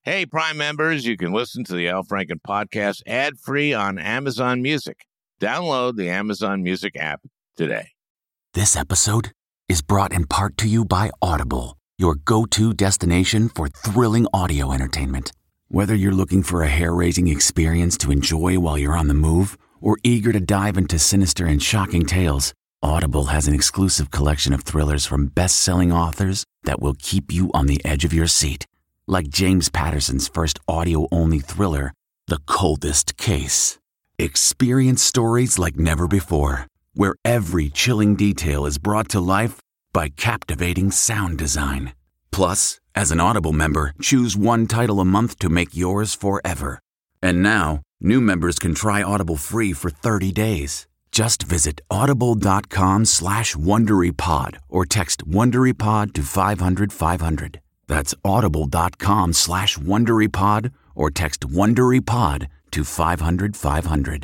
Hey, Prime members, you can listen to the Al Franken podcast ad-free on Amazon Music. Download the Amazon Music app today. This episode is brought in part to you by Audible, your go-to destination for thrilling audio entertainment. Whether you're looking for a hair-raising experience to enjoy while you're on the move or eager to dive into sinister and shocking tales, Audible has an exclusive collection of thrillers from best-selling authors that will keep you on the edge of your seat. Like James Patterson's first audio-only thriller, The Coldest Case. Experience stories like never before, where every chilling detail is brought to life by captivating sound design. Plus, as an Audible member, choose one title a month to make yours forever. And now, new members can try Audible free for 30 days. Just visit audible.com/WonderyPod or text WonderyPod to 500-500. That's audible.com/WonderyPod or text WonderyPod to 500-500.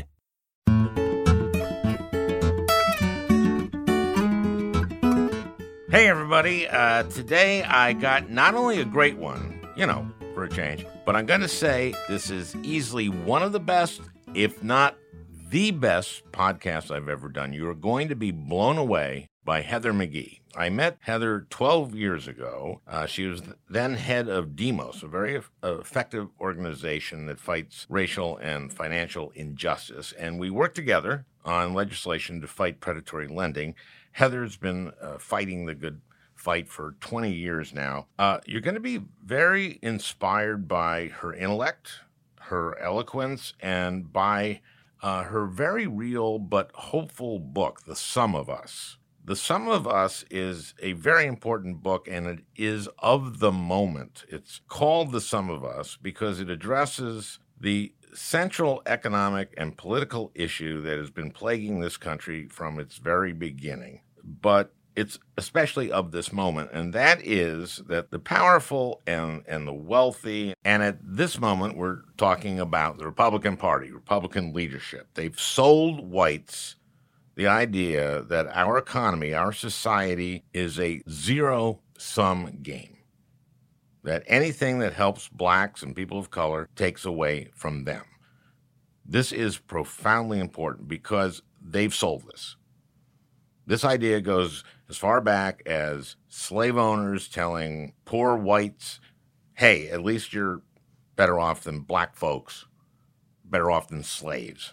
Hey, everybody. Today I got not only a great one, for a change, but I'm going to say this is easily one of the best, if not the best podcast I've ever done. You are going to be blown away by Heather McGhee. I met Heather 12 years ago. She was then head of Demos, a very effective organization that fights racial and financial injustice. And we worked together on legislation to fight predatory lending. Heather's been fighting the good fight for 20 years now. You're going to be very inspired by her intellect, her eloquence, and by her very real but hopeful book, The Sum of Us. The Sum of Us is a very important book, and it is of the moment. It's called The Sum of Us because it addresses the central economic and political issue that has been plaguing this country from its very beginning. But it's especially of this moment, and that is that the powerful and the wealthy, and at this moment we're talking about the Republican Party, Republican leadership. They've sold whites the idea that our economy, our society, is a zero-sum game, that anything that helps blacks and people of color takes away from them. This is profoundly important because they've sold this. This idea goes as far back as slave owners telling poor whites, hey, at least you're better off than black folks, better off than slaves.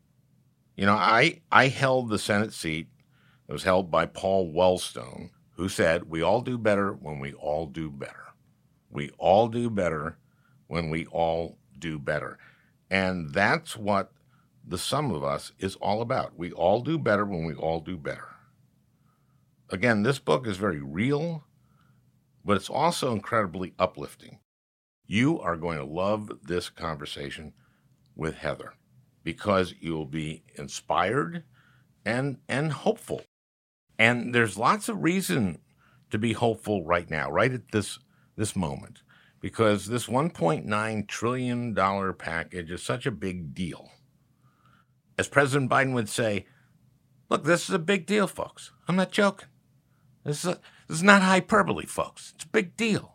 I held the Senate seat that was held by Paul Wellstone, who said, we all do better when we all do better. We all do better when we all do better. And that's what The Sum of Us is all about. We all do better when we all do better. Again, this book is very real, but it's also incredibly uplifting. You are going to love this conversation with Heather because you'll be inspired and hopeful. And there's lots of reason to be hopeful right now, right at this moment, because this $1.9 trillion package is such a big deal. As President Biden would say, look, this is a big deal, folks. I'm not joking. This is not hyperbole, folks. It's a big deal.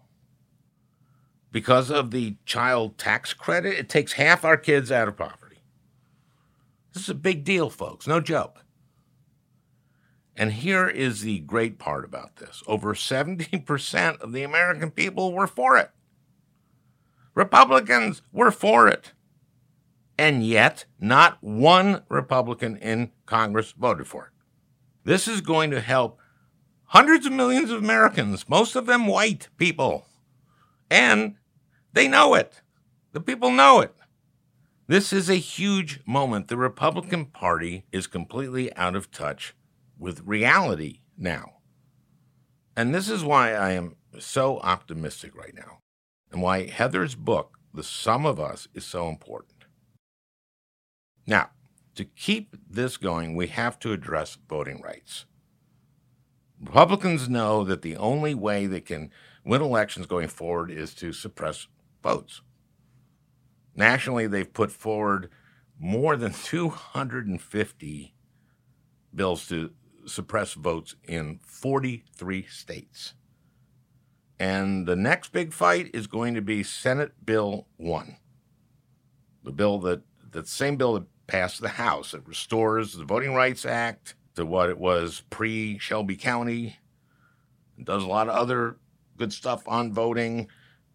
Because of the child tax credit, it takes half our kids out of poverty. This is a big deal, folks. No joke. And here is the great part about this. Over 70% of the American people were for it. Republicans were for it. And yet, not one Republican in Congress voted for it. This is going to help hundreds of millions of Americans, most of them white people. And they know it. The people know it. This is a huge moment. The Republican Party is completely out of touch with reality now. And this is why I am so optimistic right now, and why Heather's book, The Sum of Us, is so important. Now, to keep this going, we have to address voting rights. Republicans know that the only way they can win elections going forward is to suppress votes. Nationally, they've put forward more than 250 bills to suppress votes in 43 states. And the next big fight is going to be Senate Bill 1. The same bill that passed the House. It restores the Voting Rights Act to what it was pre-Shelby County. It does a lot of other good stuff on voting.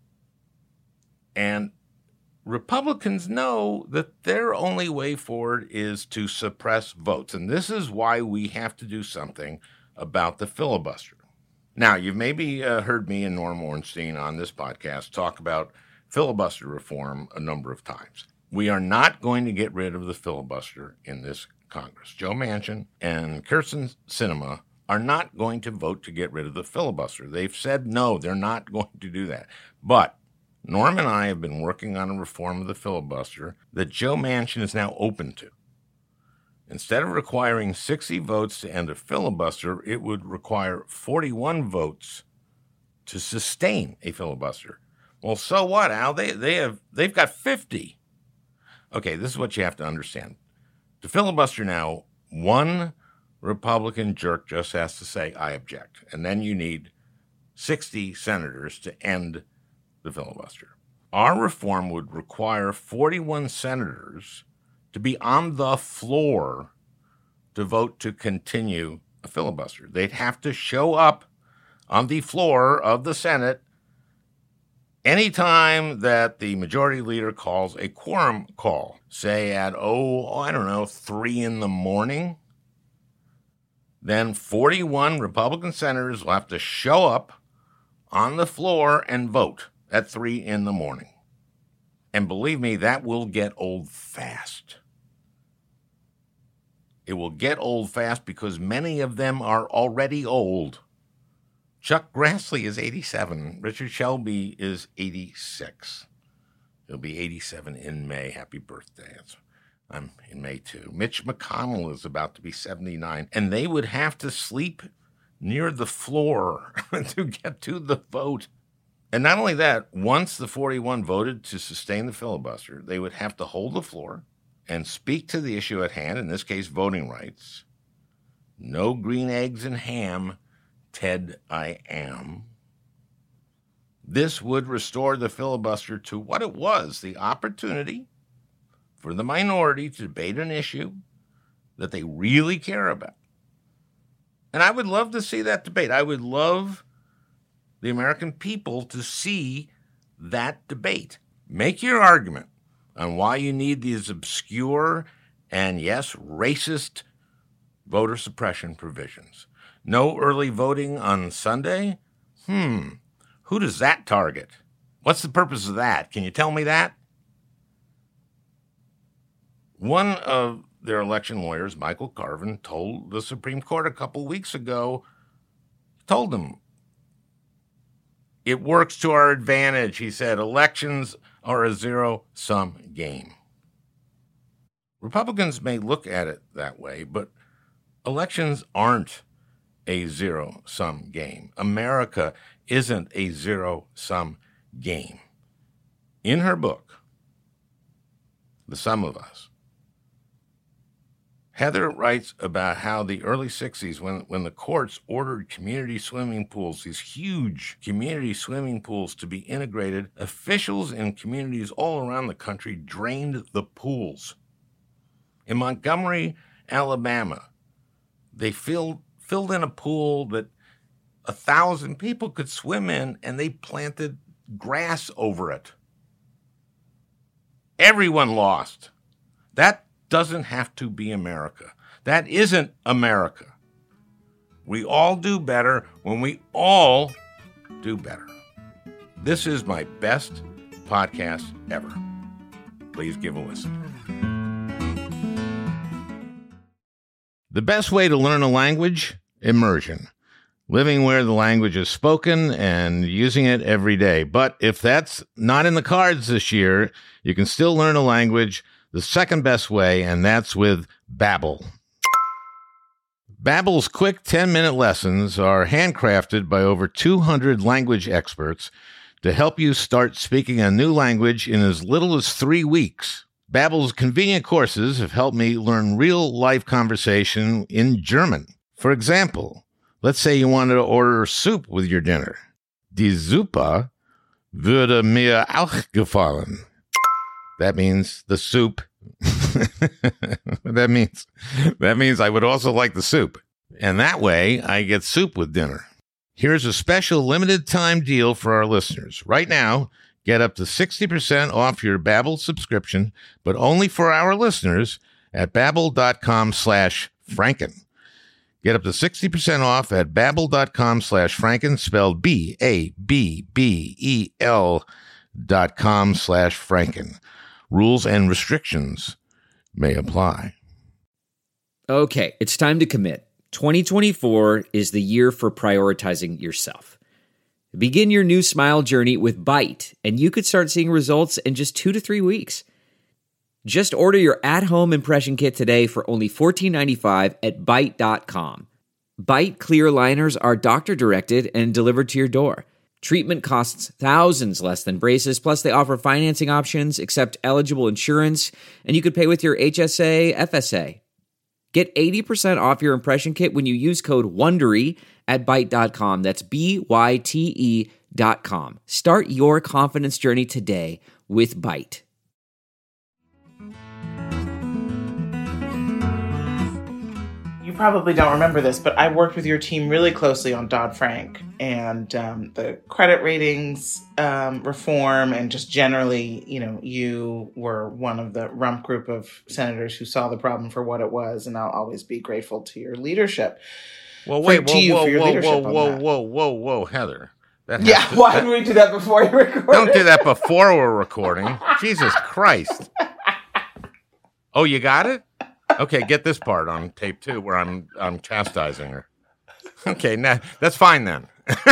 And Republicans know that their only way forward is to suppress votes. And this is why we have to do something about the filibuster. Now, you've maybe heard me and Norm Ornstein on this podcast talk about filibuster reform a number of times. We are not going to get rid of the filibuster in this Congress. Joe Manchin and Kyrsten Sinema are not going to vote to get rid of the filibuster. They've said no, they're not going to do that. But Norm and I have been working on a reform of the filibuster that Joe Manchin is now open to. Instead of requiring 60 votes to end a filibuster, it would require 41 votes to sustain a filibuster. Well, so what, Al? They've got 50. Okay, this is what you have to understand. To filibuster now, one Republican jerk just has to say, I object. And then you need 60 senators to end the filibuster. Our reform would require 41 senators to be on the floor to vote to continue a filibuster. They'd have to show up on the floor of the Senate anytime that the majority leader calls a quorum call, say at, 3 in the morning, then 41 Republican senators will have to show up on the floor and vote at 3 in the morning. And believe me, that will get old fast. It will get old fast because many of them are already old. Chuck Grassley is 87. Richard Shelby is 86. He'll be 87 in May. Happy birthday. I'm in May too. Mitch McConnell is about to be 79. And they would have to sleep near the floor to get to the vote. And not only that, once the 41 voted to sustain the filibuster, they would have to hold the floor and speak to the issue at hand, in this case, voting rights. No green eggs and ham, Ted, I am. This would restore the filibuster to what it was, the opportunity for the minority to debate an issue that they really care about. And I would love to see that debate. I would love the American people to see that debate. Make your argument on why you need these obscure and, yes, racist voter suppression provisions. No early voting on Sunday? Who does that target? What's the purpose of that? Can you tell me that? One of their election lawyers, Michael Carvin, told the Supreme Court a couple weeks ago, told them, it works to our advantage. He said, elections are a zero-sum game. Republicans may look at it that way, but elections aren't a zero-sum game. America isn't a zero-sum game. In her book, The Sum of Us, Heather writes about how the early 60s, when the courts ordered community swimming pools, these huge community swimming pools to be integrated, officials in communities all around the country drained the pools. In Montgomery, Alabama, they filled in a pool that 1,000 people could swim in, and they planted grass over it. Everyone lost. That doesn't have to be America. That isn't America. We all do better when we all do better. This is my best podcast ever. Please give a listen. The best way to learn a language? Immersion. Living where the language is spoken and using it every day. But if that's not in the cards this year, you can still learn a language the second best way, and that's with Babbel. Babbel's quick 10-minute lessons are handcrafted by over 200 language experts to help you start speaking a new language in as little as 3 weeks. Babbel's convenient courses have helped me learn real-life conversation in German. For example, let's say you wanted to order soup with your dinner. Die Suppe würde mir auch gefallen. That means the soup. That means I would also like the soup. And that way, I get soup with dinner. Here's a special limited time deal for our listeners. Right now, get up to 60% off your Babbel subscription, but only for our listeners at babbel.com/Franken. Get up to 60% off at babbel.com/Franken, spelled BABBEL.com/Franken. Rules and restrictions may apply. Okay, it's time to commit. 2024 is the year for prioritizing yourself. Begin your new smile journey with Byte, and you could start seeing results in just 2 to 3 weeks. Just order your at-home impression kit today for only $14.95 at Byte.com. Byte clear liners are doctor-directed and delivered to your door. Treatment costs thousands less than braces, plus they offer financing options, accept eligible insurance, and you could pay with your HSA, FSA. Get 80% off your impression kit when you use code WONDERY at Byte.com. That's BYTE.com. Start your confidence journey today with Byte. You probably don't remember this, but I worked with your team really closely on Dodd-Frank and the credit ratings reform, and just generally, you were one of the rump group of senators who saw the problem for what it was, and I'll always be grateful to your leadership. Well, whoa, Heather. Why didn't we do that before you recorded? Don't do that before we're recording. Jesus Christ. Oh, you got it? Okay, get this part on tape too, where I'm chastising her. Okay, now that's fine then.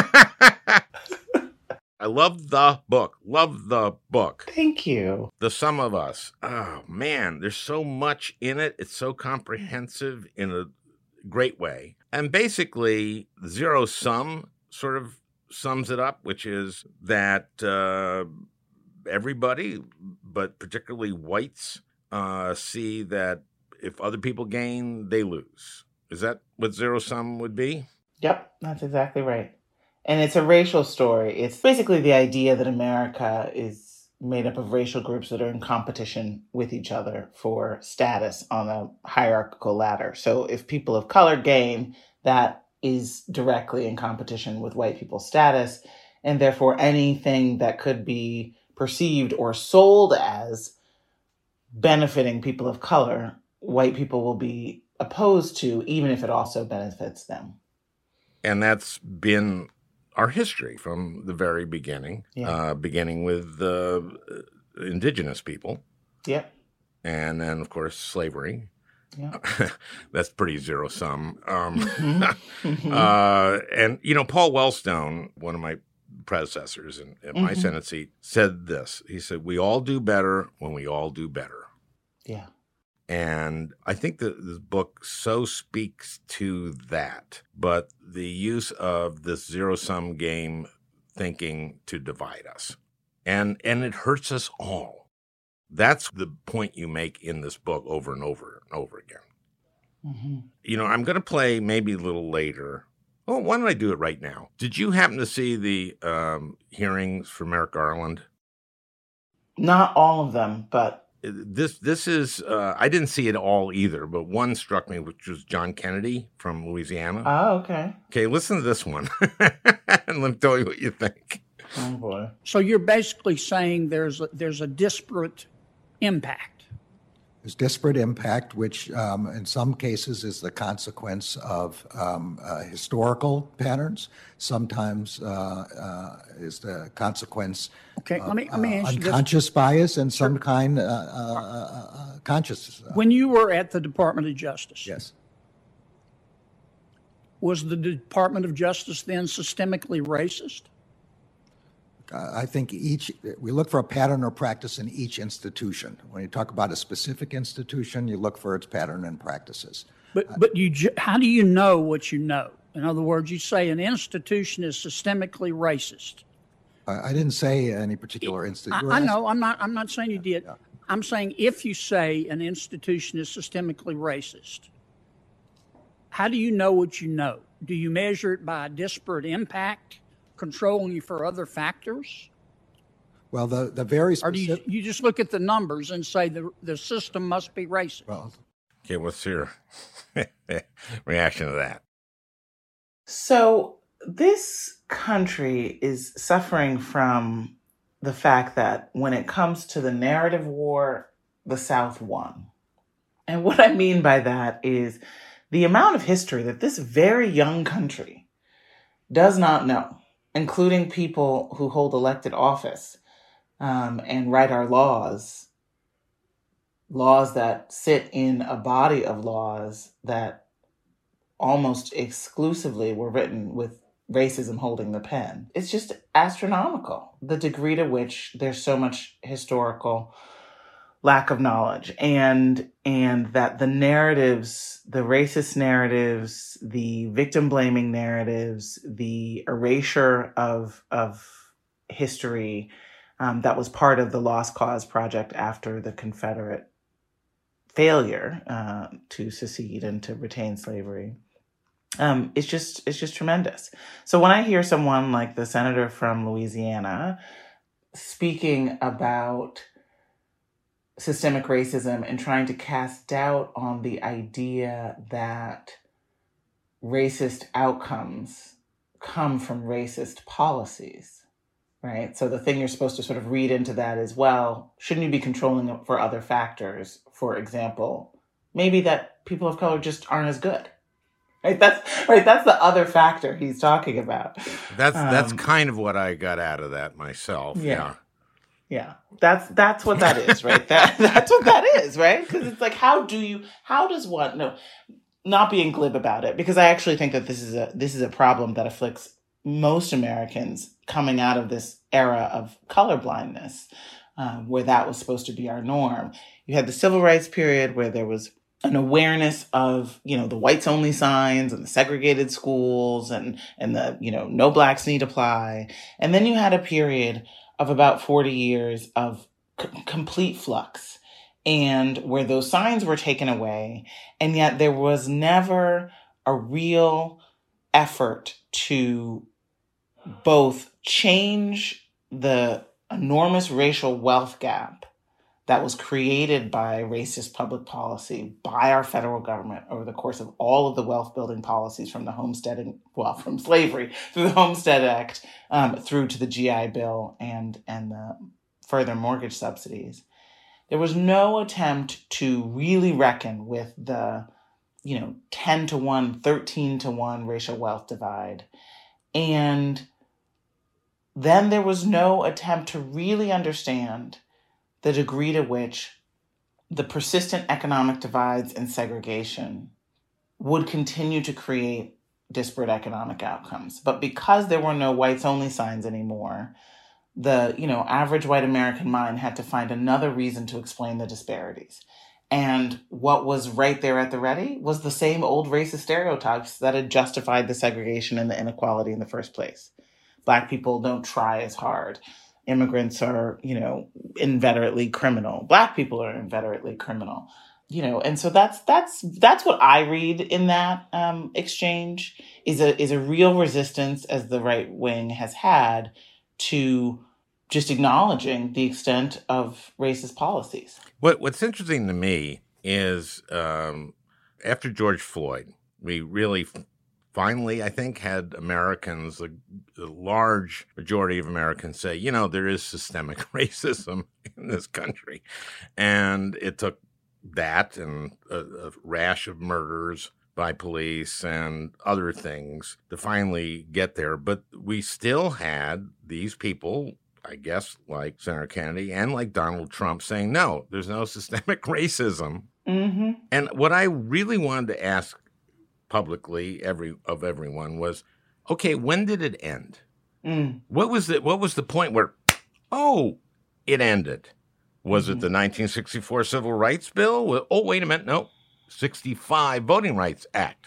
I love the book. Love the book. Thank you. The Sum of Us. Oh man, there's so much in it. It's so comprehensive in a great way. And basically, Zero Sum sort of sums it up, which is that everybody, but particularly whites, see that if other people gain, they lose. Is that what Zero Sum would be? Yep, that's exactly right. And it's a racial story. It's basically the idea that America is made up of racial groups that are in competition with each other for status on a hierarchical ladder. So if people of color gain, that is directly in competition with white people's status. And therefore, anything that could be perceived or sold as benefiting people of color, white people will be opposed to, even if it also benefits them. And that's been our history from the very beginning, beginning with indigenous people. Yep. And then, of course, slavery. Yep. That's pretty zero sum. And, Paul Wellstone, one of my predecessors in my Senate seat, said this. He said, we all do better when we all do better. Yeah. And I think that this book so speaks to that, but the use of this zero-sum game thinking to divide us. And it hurts us all. That's the point you make in this book over and over and over again. Mm-hmm. I'm going to play maybe a little later. Oh, why don't I do it right now? Did you happen to see the hearings for Merrick Garland? Not all of them, but... This is, I didn't see it all either, but one struck me, which was John Kennedy from Louisiana. Oh, okay. Okay, listen to this one, and let me tell you what you think. Oh, boy. So you're basically saying there's a disparate impact. There's disparate impact, which in some cases is the consequence of historical patterns. Sometimes is the consequence of let me ask you unconscious bias and some kind conscious. When you were at the Department of Justice, yes, was the Department of Justice then systemically racist? I think we look for a pattern or practice in each institution. When you talk about a specific institution, you look for its pattern and practices. But how do you know what you know? In other words, you say an institution is systemically racist. I didn't say any particular institution. I know. I'm not saying you did. Yeah. I'm saying if you say an institution is systemically racist, how do you know what you know? Do you measure it by disparate impact? controlling you for other factors? Well, the very Or do specific. you just look at the numbers and say the system must be racist? Well, Okay, what's your reaction to that? So this country is suffering from the fact that when it comes to the narrative war, the South won. And what I mean by that is the amount of history that this very young country does not know, including people who hold elected office and write our laws that sit in a body of laws that almost exclusively were written with racism holding the pen. It's just astronomical, the degree to which there's so much historical lack of knowledge, and that the narratives, the racist narratives, the victim blaming narratives, the erasure of history that was part of the Lost Cause project after the Confederate failure to secede and to retain slavery. It's just tremendous. So when I hear someone like the senator from Louisiana speaking about systemic racism and trying to cast doubt on the idea that racist outcomes come from racist policies, right? So the thing you're supposed to sort of read into that is, well, shouldn't you be controlling it for other factors? For example, maybe that people of color just aren't as good. Right, that's the other factor he's talking about. That's kind of what I got out of that myself. Yeah. That's what that is, right? That's what that is, right? Because it's like, how does one? No, not being glib about it, because I actually think that this is a problem that afflicts most Americans coming out of this era of colorblindness, where that was supposed to be our norm. You had the civil rights period where there was an awareness of, the whites only signs and the segregated schools and the, no blacks need apply. And then you had a period of about 40 years of complete flux, and where those signs were taken away. And yet there was never a real effort to both change the enormous racial wealth gap that was created by racist public policy by our federal government over the course of all of the wealth building policies from from slavery through the Homestead Act, through to the GI Bill and the further mortgage subsidies. There was no attempt to really reckon with the, 10 to 1, 13 to 1 racial wealth divide. And then there was no attempt to really understand the degree to which the persistent economic divides and segregation would continue to create disparate economic outcomes. But because there were no whites only signs anymore, the, average white American mind had to find another reason to explain the disparities. And what was right there at the ready was the same old racist stereotypes that had justified the segregation and the inequality in the first place. Black people don't try as hard. Immigrants are, inveterately criminal. Black people are inveterately criminal, and so that's what I read in that exchange is a real resistance, as the right wing has had, to just acknowledging the extent of racist policies. What's interesting to me is after George Floyd, we really finally, I think, had Americans, a large majority of Americans say, there is systemic racism in this country. And it took that and a rash of murders by police and other things to finally get there. But we still had these people, I guess, like Senator Kennedy and like Donald Trump, saying, no, there's no systemic racism. Mm-hmm. And what I really wanted to ask publicly of everyone was, okay, when did it end? What was the point where, it ended? Was it the 1964 Civil Rights Bill? Oh, wait a minute, no. 65 Voting Rights Act.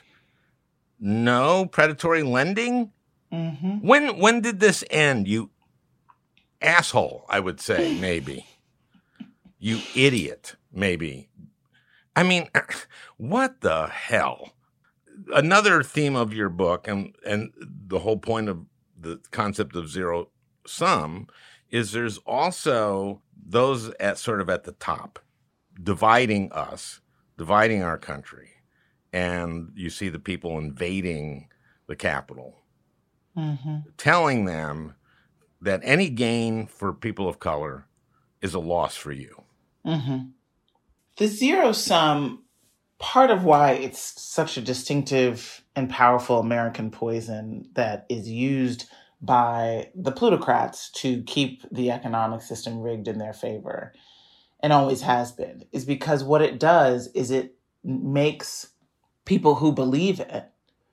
No, predatory lending? Mm-hmm. When did this end, you asshole, I would say, maybe. You idiot, maybe. I mean, what the hell? Another theme of your book, and the whole point of the concept of zero sum is there's also those at the top dividing us, dividing our country. And you see the people invading the Capitol, telling them that any gain for people of color is a loss for you. The zero sum, part of why it's such a distinctive and powerful American poison that is used by the plutocrats to keep the economic system rigged in their favor, and always has been, is because what it does is it makes people who believe it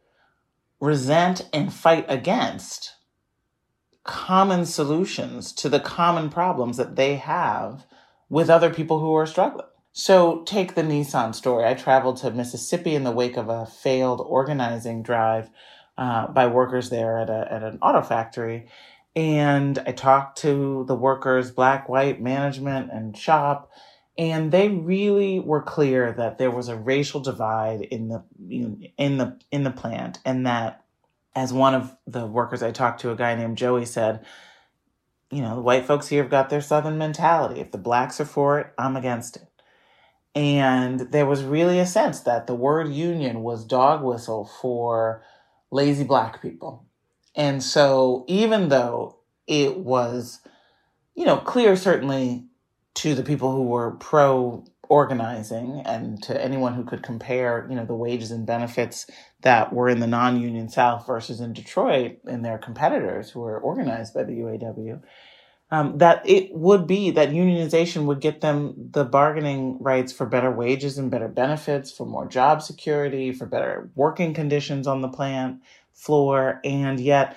resent and fight against common solutions to the common problems that they have with other people who are struggling. So take the Nissan story. I traveled to Mississippi in the wake of a failed organizing drive by workers there at an auto factory. And I talked to the workers, black, white, management, and shop, and they really were clear that there was a racial divide in the plant, and that, as one of the workers I talked to, a guy named Joey, said, the white folks here have got their Southern mentality. If the blacks are for it, I'm against it. And there was really a sense that the word union was dog whistle for lazy black people. And so even though it was, clear certainly to the people who were pro-organizing and to anyone who could compare, the wages and benefits that were in the non-union South versus in Detroit and their competitors who were organized by the UAW, that it would be that unionization would get them the bargaining rights for better wages and better benefits, for more job security, for better working conditions on the plant floor. And yet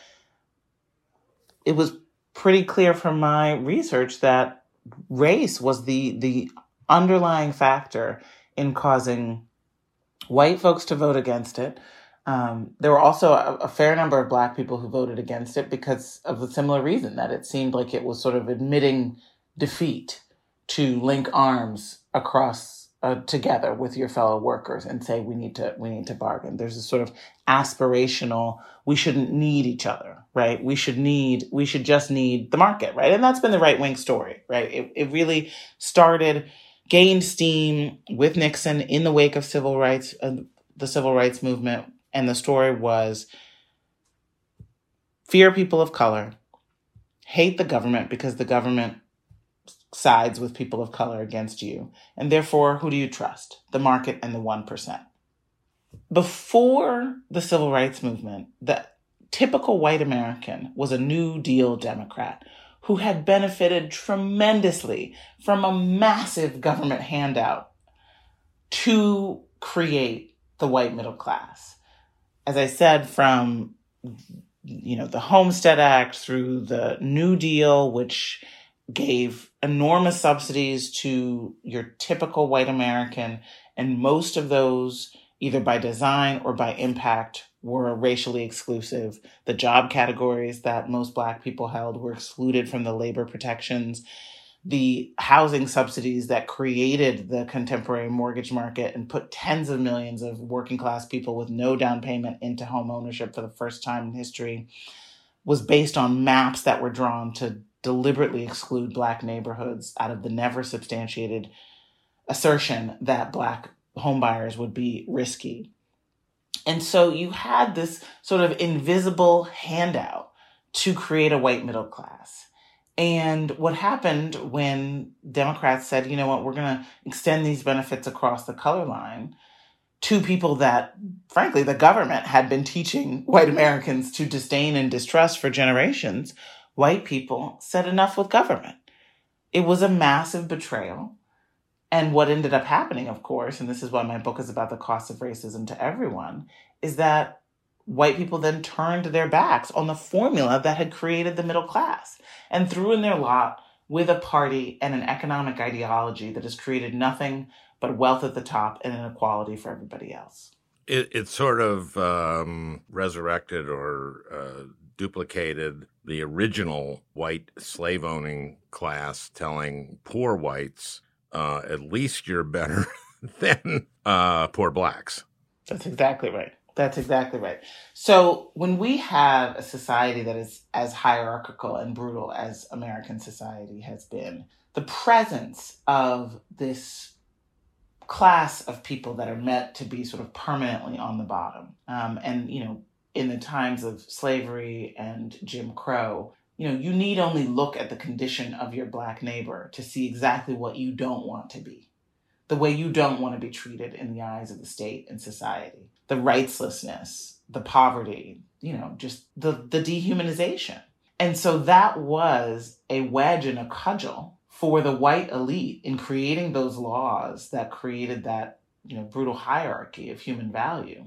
it was pretty clear from my research that race was the underlying factor in causing white folks to vote against it. There were also a fair number of black people who voted against it because of a similar reason, that it seemed like it was sort of admitting defeat to link arms across together with your fellow workers and say we need to bargain. There's a sort of aspirational, we shouldn't need each other, right? We should just need the market, right? And that's been the right wing story, right? It really gained steam with Nixon in the wake of civil rights, the civil rights movement. And the story was fear people of color, hate the government because the government sides with people of color against you. And therefore, who do you trust? The market and the 1%. Before the civil rights movement, the typical white American was a New Deal Democrat who had benefited tremendously from a massive government handout to create the white middle class. As I said, from the Homestead Act through the New Deal, which gave enormous subsidies to your typical white American, and most of those, either by design or by impact, were racially exclusive. The job categories that most black people held were excluded from the labor protections. The housing subsidies that created the contemporary mortgage market and put tens of millions of working class people with no down payment into home ownership for the first time in history was based on maps that were drawn to deliberately exclude black neighborhoods out of the never substantiated assertion that black homebuyers would be risky. And so you had this sort of invisible handout to create a white middle class. And what happened when Democrats said, you know what, we're going to extend these benefits across the color line to people that, frankly, the government had been teaching white Americans to disdain and distrust for generations, white people said enough with government. It was a massive betrayal. And what ended up happening, of course, and this is why my book is about the cost of racism to everyone, is that white people then turned their backs on the formula that had created the middle class and threw in their lot with a party and an economic ideology that has created nothing but wealth at the top and inequality for everybody else. It sort of resurrected or duplicated the original white slave-owning class telling poor whites, at least you're better than poor blacks. That's exactly right. That's exactly right. So when we have a society that is as hierarchical and brutal as American society has been, the presence of this class of people that are meant to be sort of permanently on the bottom, and, in the times of slavery and Jim Crow, you need only look at the condition of your Black neighbor to see exactly what you don't want to be, the way you don't want to be treated in the eyes of the state and society, the rightslessness, the poverty, just the dehumanization. And so that was a wedge and a cudgel for the white elite in creating those laws that created that, brutal hierarchy of human value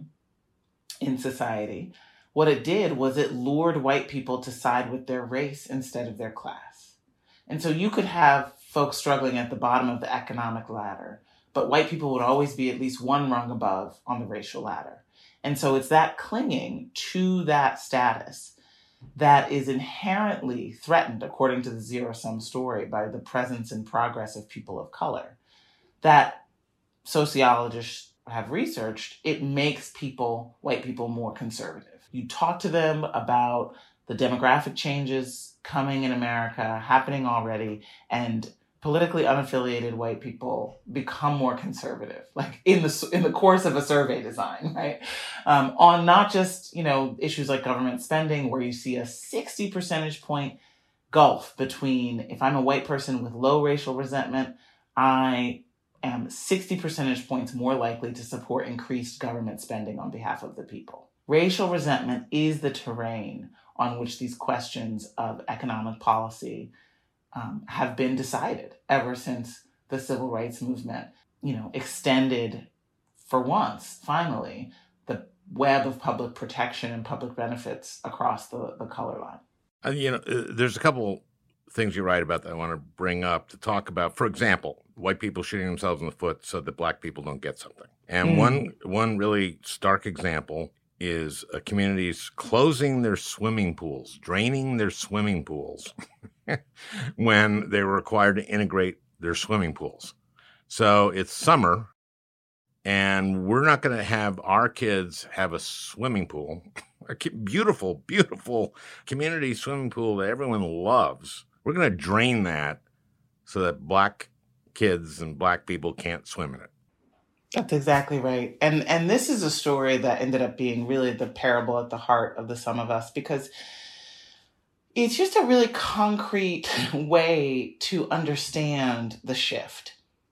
in society. What it did was it lured white people to side with their race instead of their class. And so you could have folks struggling at the bottom of the economic ladder, but white people would always be at least one rung above on the racial ladder. And so it's that clinging to that status that is inherently threatened, according to the zero-sum story, by the presence and progress of people of color, that sociologists have researched. It makes white people, more conservative. You talk to them about the demographic changes coming in America, happening already, and politically unaffiliated white people become more conservative, like in the course of a survey design, right? On not just, issues like government spending, where you see a 60 percentage point gulf between, if I'm a white person with low racial resentment, I am 60 percentage points more likely to support increased government spending on behalf of the people. Racial resentment is the terrain on which these questions of economic policy have been decided ever since the civil rights movement, extended for once, finally, the web of public protection and public benefits across the color line. There's a couple things you write about that I want to bring up to talk about. For example, white people shooting themselves in the foot so that Black people don't get something. And one really stark example is communities closing their swimming pools, draining their swimming pools when they were required to integrate their swimming pools. So it's summer, and we're not going to have our kids have a swimming pool, a beautiful, beautiful community swimming pool that everyone loves. We're going to drain that so that Black kids and Black people can't swim in it. That's exactly right. And this is a story that ended up being really the parable at the heart of The Sum of Us, because it's just a really concrete way to understand the shift.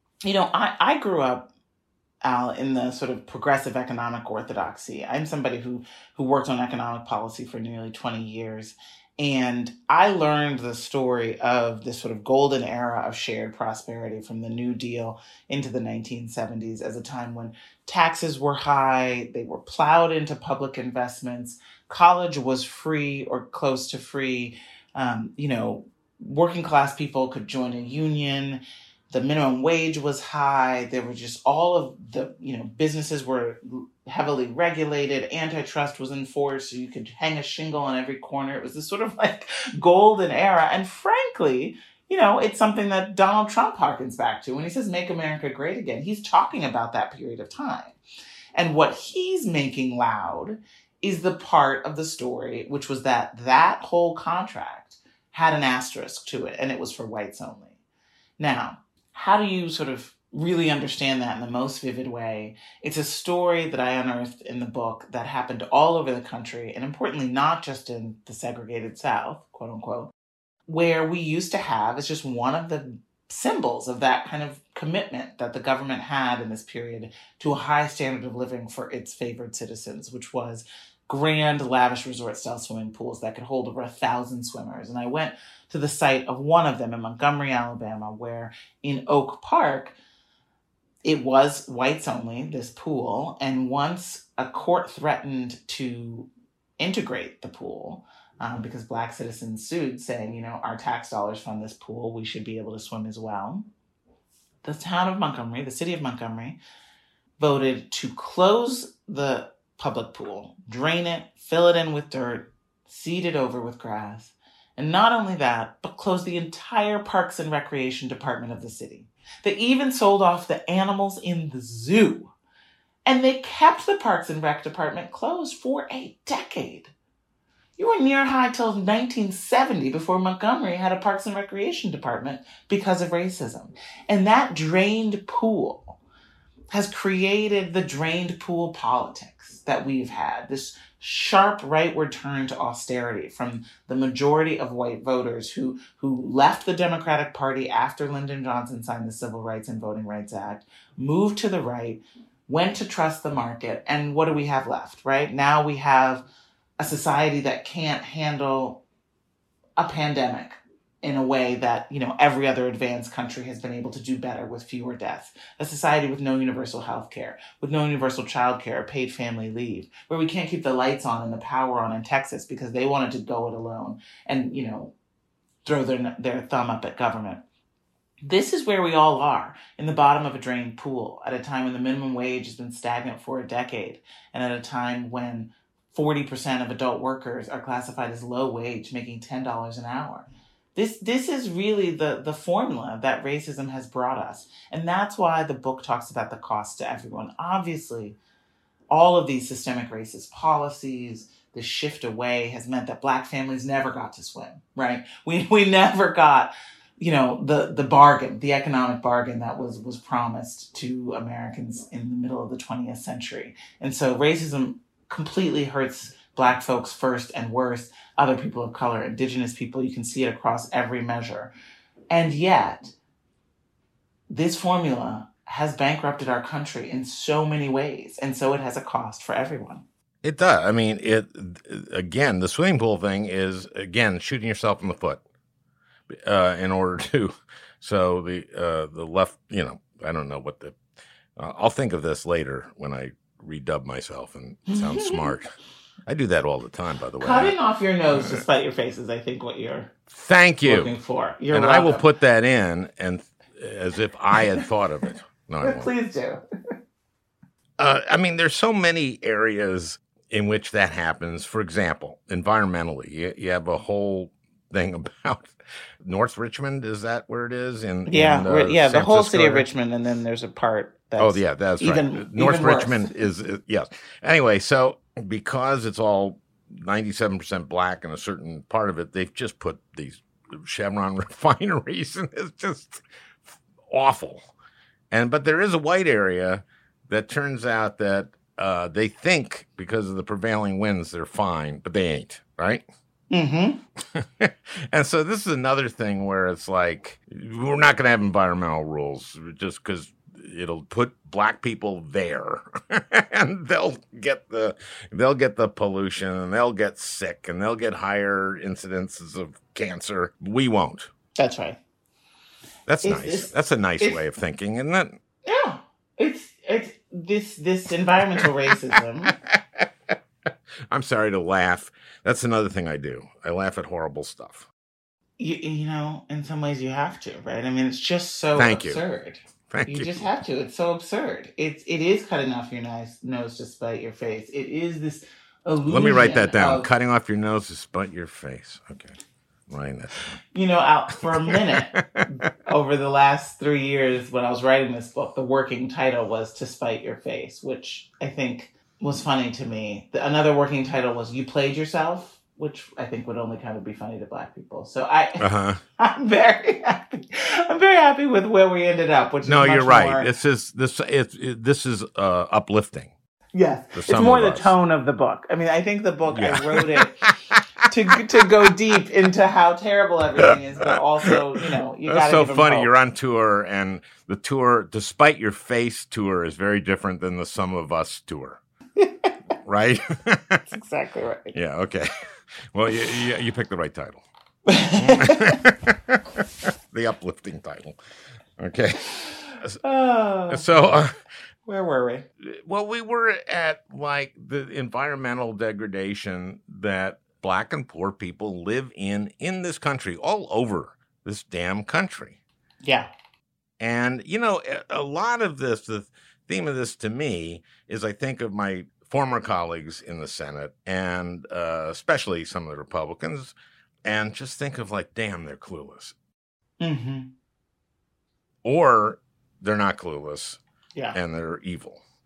I grew up, Al, in the sort of progressive economic orthodoxy. I'm somebody who worked on economic policy for nearly 20 years. And I learned the story of this sort of golden era of shared prosperity from the New Deal into the 1970s as a time when taxes were high, they were plowed into public investments, college was free or close to free, working class people could join a union, the minimum wage was high, there were just all of the, businesses were heavily regulated, antitrust was enforced, so you could hang a shingle on every corner. It was this sort of like golden era. And frankly, it's something that Donald Trump harkens back to when he says, "Make America Great Again." He's talking about that period of time. And what he's making loud is the part of the story, which was that whole contract had an asterisk to it, and it was for whites only. Now, how do you sort of really understand that in the most vivid way? It's a story that I unearthed in the book that happened all over the country, and importantly, not just in the segregated South, quote unquote, where we used to have, it's just one of the symbols of that kind of commitment that the government had in this period to a high standard of living for its favored citizens, which was grand, lavish resort-style swimming pools that could hold over 1,000 swimmers. And I went to the site of one of them in Montgomery, Alabama, where in Oak Park, it was whites only, this pool. And once a court threatened to integrate the pool, because Black citizens sued saying, our tax dollars fund this pool, we should be able to swim as well. The town of Montgomery, the city of Montgomery, voted to close the public pool, drain it, fill it in with dirt, seed it over with grass. And not only that, but close the entire Parks and Recreation department of the city. They even sold off the animals in the zoo And they kept the Parks and Rec department closed for a decade. You were near high till 1970 before Montgomery had a Parks and Recreation department because of racism. And that drained pool has created the drained pool politics that we've had, this sharp rightward turn to austerity from the majority of white voters who left the Democratic Party after Lyndon Johnson signed the Civil Rights and Voting Rights Act, moved to the right, went to trust the market, and what do we have left, right? Now we have a society that can't handle a pandemic in a way that, every other advanced country has been able to do better with fewer deaths. A society with no universal health care, with no universal child care, paid family leave, where we can't keep the lights on and the power on in Texas because they wanted to go it alone and, throw their thumb up at government. This is where we all are, in the bottom of a drained pool, at a time when the minimum wage has been stagnant for a decade, and at a time when 40% of adult workers are classified as low wage, making $10 an hour. This is really the formula that racism has brought us. And that's why the book talks about the cost to everyone. Obviously, all of these systemic racist policies, the shift away has meant that Black families never got to swim, right? We never got, the bargain, the economic bargain that was promised to Americans in the middle of the 20th century. And so racism completely hurts Black folks first and worst, other people of color, Indigenous people. You can see it across every measure. And yet, this formula has bankrupted our country in so many ways. And so it has a cost for everyone. It does. I mean, again, the swimming pool thing is, again, shooting yourself in the foot in order to. So the left, I don't know what I'll think of this later when I redub myself and sound smart. I do that all the time, by the way. Cutting off your nose to spite your face is, I think, what you're looking for. You're welcome. I will put that in and as if I had thought of it. No, I won't. Please do. I mean, there's so many areas in which that happens. For example, environmentally, you have a whole thing about North Richmond. Is that where it is? The whole city of Richmond, and then there's a part that's that's even, right. North even Richmond is yes. Anyway, so because it's all 97% Black in a certain part of it, they've just put these Chevron refineries, and it's just awful. But there is a white area that turns out that they think because of the prevailing winds they're fine, but they ain't, right? Mm-hmm. And so this is another thing where it's like, we're not going to have environmental rules just because it'll put Black people there and they'll get the pollution and they'll get sick and they'll get higher incidences of cancer. We won't. That's right. That's nice. That's a nice way of thinking, isn't it? Yeah. It's this environmental racism. I'm sorry to laugh. That's another thing I do. I laugh at horrible stuff. You know, in some ways you have to, right? I mean, it's just so absurd. Thank you. You just have to. It's so absurd. It is cutting off your nose to spite your face. It is this illusion. Let me write that down. Cutting off your nose to spite your face. Okay. Writing that down. You know, for a minute, over the last 3 years when I was writing this book, the working title was To Spite Your Face, which I think was funny to me. Another working title was You Played Yourself, which I think would only kind of be funny to Black people. So I'm very happy. I'm very happy with where we ended up. Which no, is much you're right. More... This is uplifting. Yes, it's more the tone of the book. I mean, I think the book I wrote it to go deep into how terrible everything is, but also, you know, you got to. That's so funny. You're on tour, and the tour, Despite Your Face tour, is very different than the Some of Us tour. Right? That's exactly right. Yeah, okay. Well, you picked the right title. The uplifting title. Okay. So, where were we? Well, we were at, like, the environmental degradation that Black and poor people live in this country, all over this damn country. Yeah. And, you know, a lot of this, the theme of this to me is I think of my former colleagues in the Senate and especially some of the Republicans and just think of like, damn, they're clueless. Mm-hmm. Or they're not clueless and they're evil.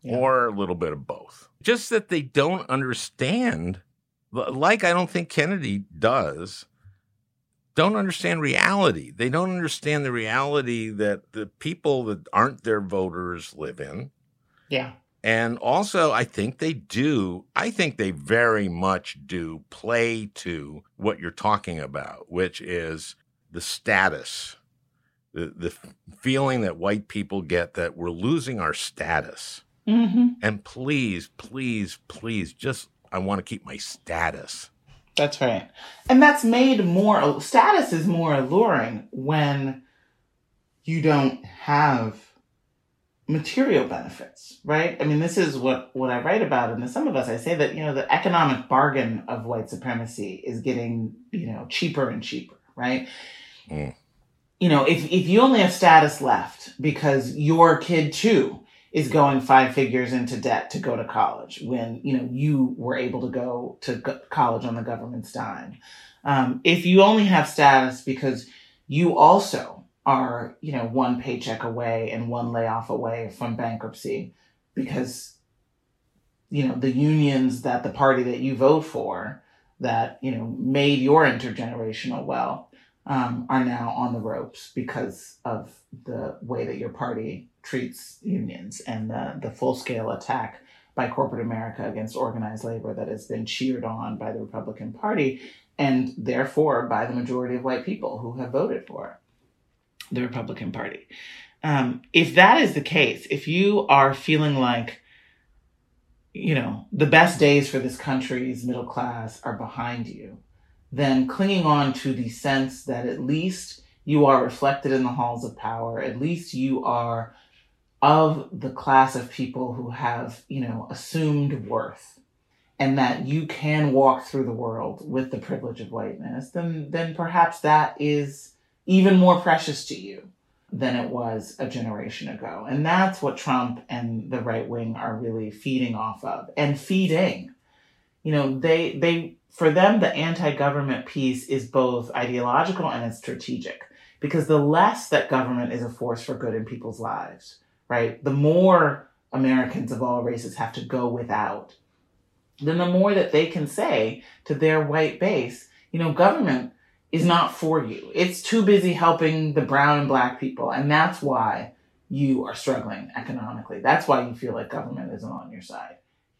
or a little bit of both. Just that they don't understand, like I don't think Kennedy does, don't understand reality. They don't understand the reality that the people that aren't their voters live in. Yeah. And also, I think they very much do play to what you're talking about, which is the status, the feeling that white people get that we're losing our status. Mm-hmm. And please, please, please, I want to keep my status. That's right. And that's made status is more alluring when you don't have material benefits, right? I mean, this is what I write about. And to some of us, I say that, the economic bargain of white supremacy is getting, cheaper and cheaper, right? Mm. If you only have status left because your kid too is going 5 figures into debt to go to college when, you were able to go to college on the government's dime. If you only have status because you also are, one paycheck away and one layoff away from bankruptcy because, the unions that the party that you vote for that, made your intergenerational wealth are now on the ropes because of the way that your party treats unions and the full-scale attack by corporate America against organized labor that has been cheered on by the Republican Party and therefore by the majority of white people who have voted for the Republican Party. If that is the case, if you are feeling like, the best days for this country's middle class are behind you, then clinging on to the sense that at least you are reflected in the halls of power, at least you are of the class of people who have, assumed worth, and that you can walk through the world with the privilege of whiteness, then perhaps that is even more precious to you than it was a generation ago. And that's what Trump and the right wing are really feeding off of and feeding. They for them, the anti-government piece is both ideological and it's strategic, because the less that government is a force for good in people's lives, right, the more Americans of all races have to go without, then the more that they can say to their white base, government is not for you. It's too busy helping the brown and black people. And that's why you are struggling economically. That's why you feel like government isn't on your side.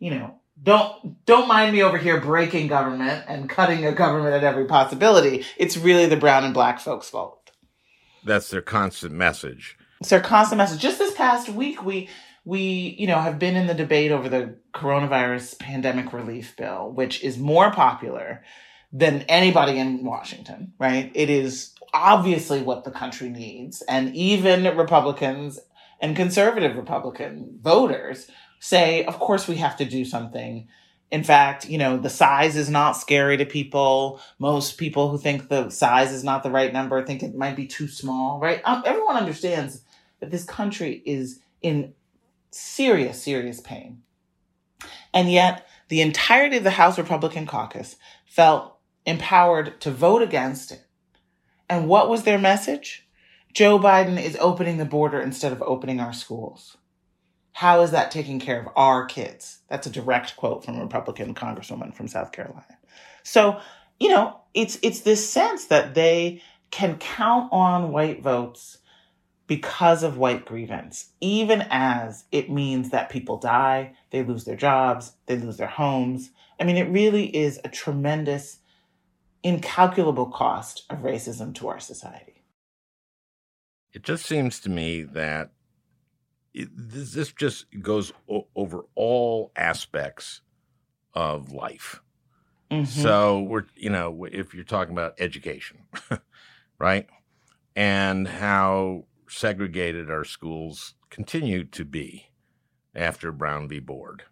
Don't mind me over here breaking government and cutting a government at every possibility. It's really the brown and black folks' fault. That's their constant message. It's their constant message. Just this past week, we have been in the debate over the coronavirus pandemic relief bill, which is more popular than anybody in Washington, right? It is obviously what the country needs. And even Republicans and conservative Republican voters say, of course we have to do something. In fact, the size is not scary to people. Most people who think the size is not the right number think it might be too small, right? Everyone understands that this country is in serious, serious pain. And yet the entirety of the House Republican caucus felt empowered to vote against it. And what was their message? Joe Biden is opening the border instead of opening our schools. How is that taking care of our kids? That's a direct quote from a Republican congresswoman from South Carolina. So, it's this sense that they can count on white votes because of white grievance, even as it means that people die, they lose their jobs, they lose their homes. I mean, it really is a tremendous, incalculable cost of racism to our society. It just seems to me that this just goes over all aspects of life. Mm-hmm. So if you're talking about education, right? And how segregated our schools continue to be after Brown v. Board.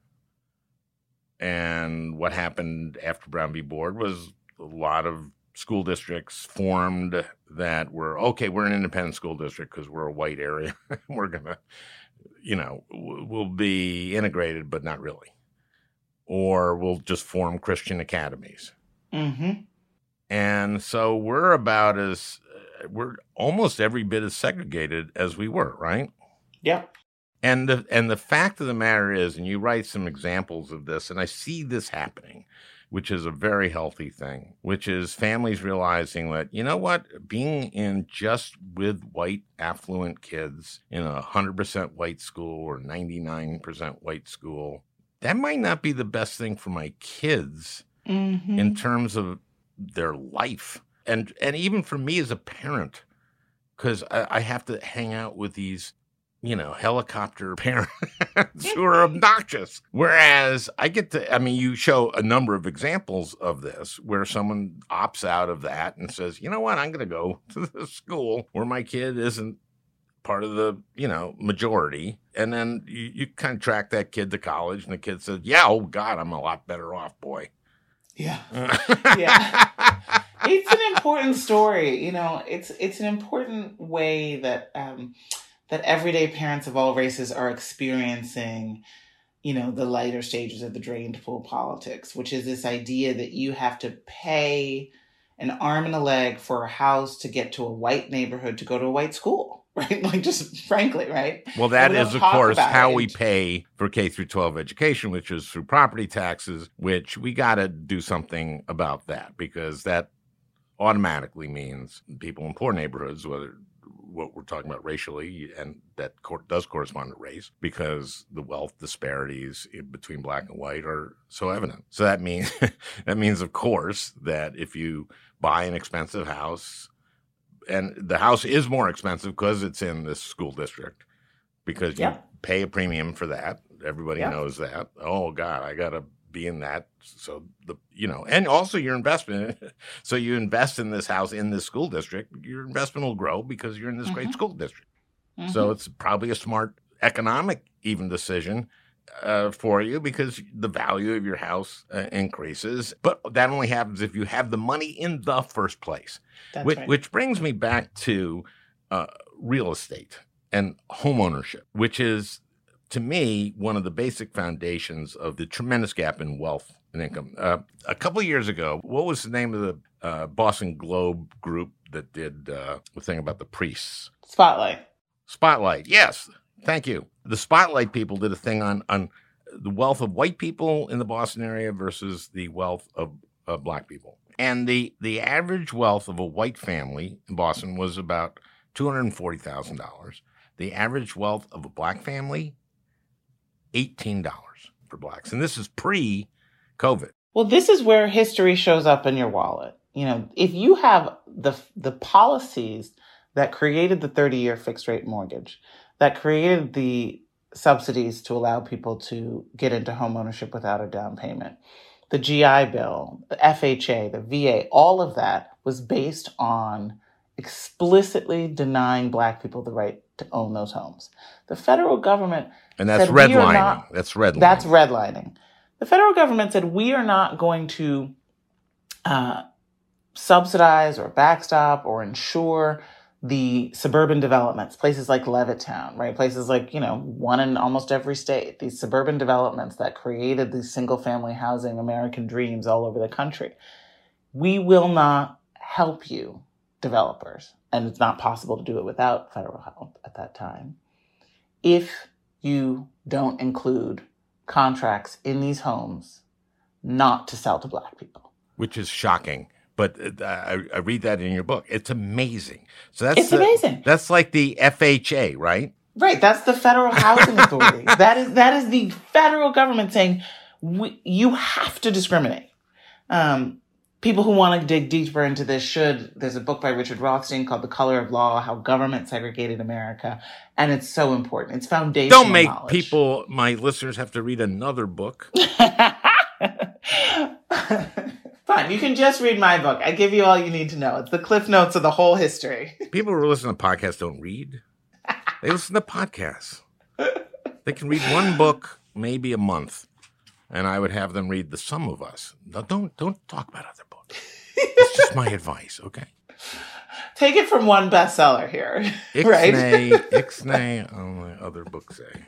And what happened after Brown v. Board was a lot of school districts formed that were, okay, we're an independent school district because we're a white area. We're going to, we'll be integrated, but not really. Or we'll just form Christian academies. Mm-hmm. And so we're almost every bit as segregated as we were, right? Yep. And the fact of the matter is, and you write some examples of this, and I see this happening, which is a very healthy thing, which is families realizing that, you know what, being in just with white affluent kids in a 100% white school or 99% white school, that might not be the best thing for my kids in terms of their life. And even for me as a parent, because I have to hang out with these, helicopter parents who are obnoxious. Whereas you show a number of examples of this where someone opts out of that and says, you know what, I'm going to go to the school where my kid isn't part of the, majority. And then you kind of track that kid to college and the kid says, yeah, oh God, I'm a lot better off, boy. Yeah. Yeah. It's an important story. It's an important way that that everyday parents of all races are experiencing, the lighter stages of the drained pool politics, which is this idea that you have to pay an arm and a leg for a house to get to a white neighborhood to go to a white school, right? Like, just frankly, right? Well, that is, of course, how we pay for K through 12 education, which is through property taxes, which we got to do something about that, because that automatically means people in poor neighborhoods, whether what we're talking about racially, and that does correspond to race, because the wealth disparities between black and white are so evident. So that means, of course, that if you buy an expensive house, and the house is more expensive because it's in this school district, because you pay a premium for that. Everybody knows that. Oh God, I got to be in that. So and also your investment. So you invest in this house in this school district, your investment will grow because you're in this great school district. So it's probably a smart economic even decision for you, because the value of your house increases. But that only happens if you have the money in the first place. That's right. Which brings me back to real estate and home ownership, which is, to me, one of the basic foundations of the tremendous gap in wealth and income. A couple of years ago, what was the name of the Boston Globe group that did the thing about the priests? Spotlight, yes. Thank you. The Spotlight people did a thing on the wealth of white people in the Boston area versus the wealth of black people. And the average wealth of a white family in Boston was about $240,000. The average wealth of a black family, $18 for blacks. And this is pre-COVID. Well, this is where history shows up in your wallet. If you have the policies that created the 30-year fixed rate mortgage, that created the subsidies to allow people to get into home ownership without a down payment, the GI Bill, the FHA, the VA, all of that was based on explicitly denying black people the right to own those homes. The federal government And that's redlining. That's redlining. That's redlining. The federal government said, we are not going to subsidize or backstop or insure the suburban developments, places like Levittown, right? Places like, one in almost every state, these suburban developments that created these single family housing American dreams all over the country. We will not help you, developers, and it's not possible to do it without federal help at that time, if you don't include contracts in these homes not to sell to black people. Which is shocking. But I read that in your book. It's amazing. So it's amazing. That's like the FHA, right? Right. That's the Federal Housing Authority. That is the federal government saying you have to discriminate. People who want to dig deeper into this should. There's a book by Richard Rothstein called The Color of Law: How Government Segregated America. And it's so important. It's foundational Don't make knowledge. my listeners, have to read another book. Fine, you can just read my book. I give you all you need to know. It's the cliff notes of the whole history. People who listen to podcasts don't read. They listen to podcasts. They can read one book, maybe a month, and I would have them read The Sum of Us. No, don't talk about other books. It's just my advice, okay? Take it from one bestseller here, right? Ixnay, oh, my other book say.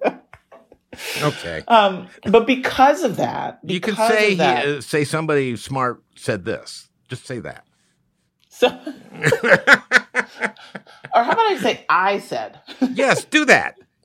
Okay. But because of that, you can say somebody smart said this. Just say that. So, or how about I say I said? Yes, do that.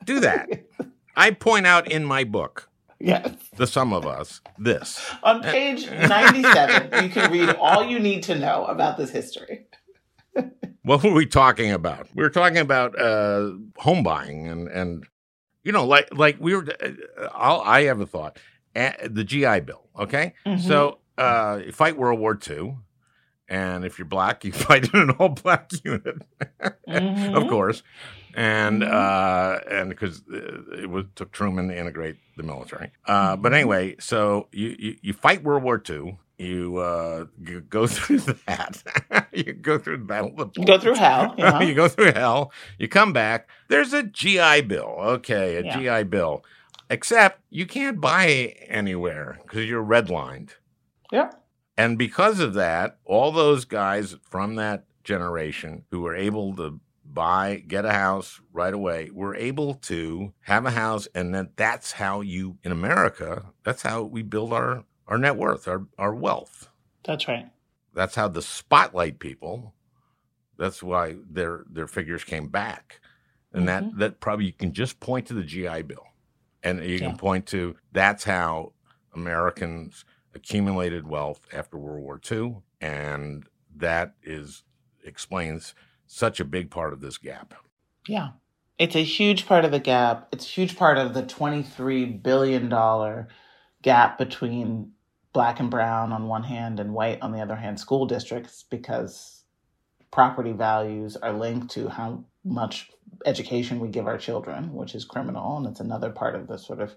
Do that. I point out in my book, Yes. The Sum of Us, this. On page 97, you can read all you need to know about this history. What were we talking about? We were talking about home buying and like we were. I have a thought. The GI Bill. Okay, so you fight World War II, and if you're black, you fight in an all-black unit, of course, and because it took Truman to integrate the military. But anyway, so you fight World War II. You go through that. You go through the Battle of the Bulge. Go through hell. Yeah. You go through hell. You come back. There's a GI Bill. Okay, GI Bill. Except you can't buy anywhere because you're redlined. Yeah. And because of that, all those guys from that generation who were able to get a house right away, were able to have a house. And that's how in America, that's how we build our net worth, our wealth. That's right. That's how the spotlight people, that's why their figures came back. And that probably you can just point to the GI Bill. And you can point to that's how Americans accumulated wealth after World War II. And that explains such a big part of this gap. Yeah. It's a huge part of the gap. It's a huge part of the $23 billion gap between black and brown on one hand and white on the other hand school districts, because property values are linked to how much education we give our children, which is criminal. And it's another part of the sort of,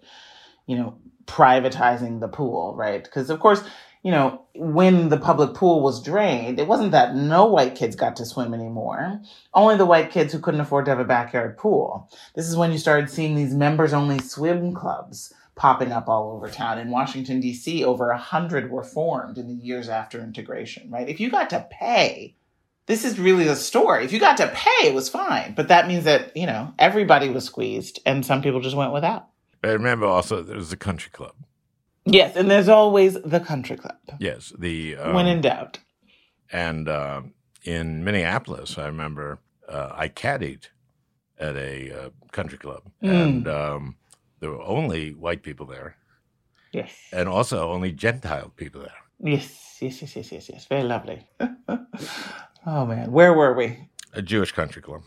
privatizing the pool, right? Because of course, when the public pool was drained, it wasn't that no white kids got to swim anymore. Only the white kids who couldn't afford to have a backyard pool. This is when you started seeing these members-only swim clubs popping up all over town. In Washington, D.C., over 100 were formed in the years after integration, right? If you got to pay, this is really the story. If you got to pay, it was fine. But that means that, everybody was squeezed and some people just went without. I remember also there was the country club. Yes, and there's always the country club. Yes, when in doubt. And in Minneapolis, I remember I caddied at a country club, and there were only white people there. Yes. And also only Gentile people there. Yes. Very lovely. Oh, man. Where were we? A Jewish country club.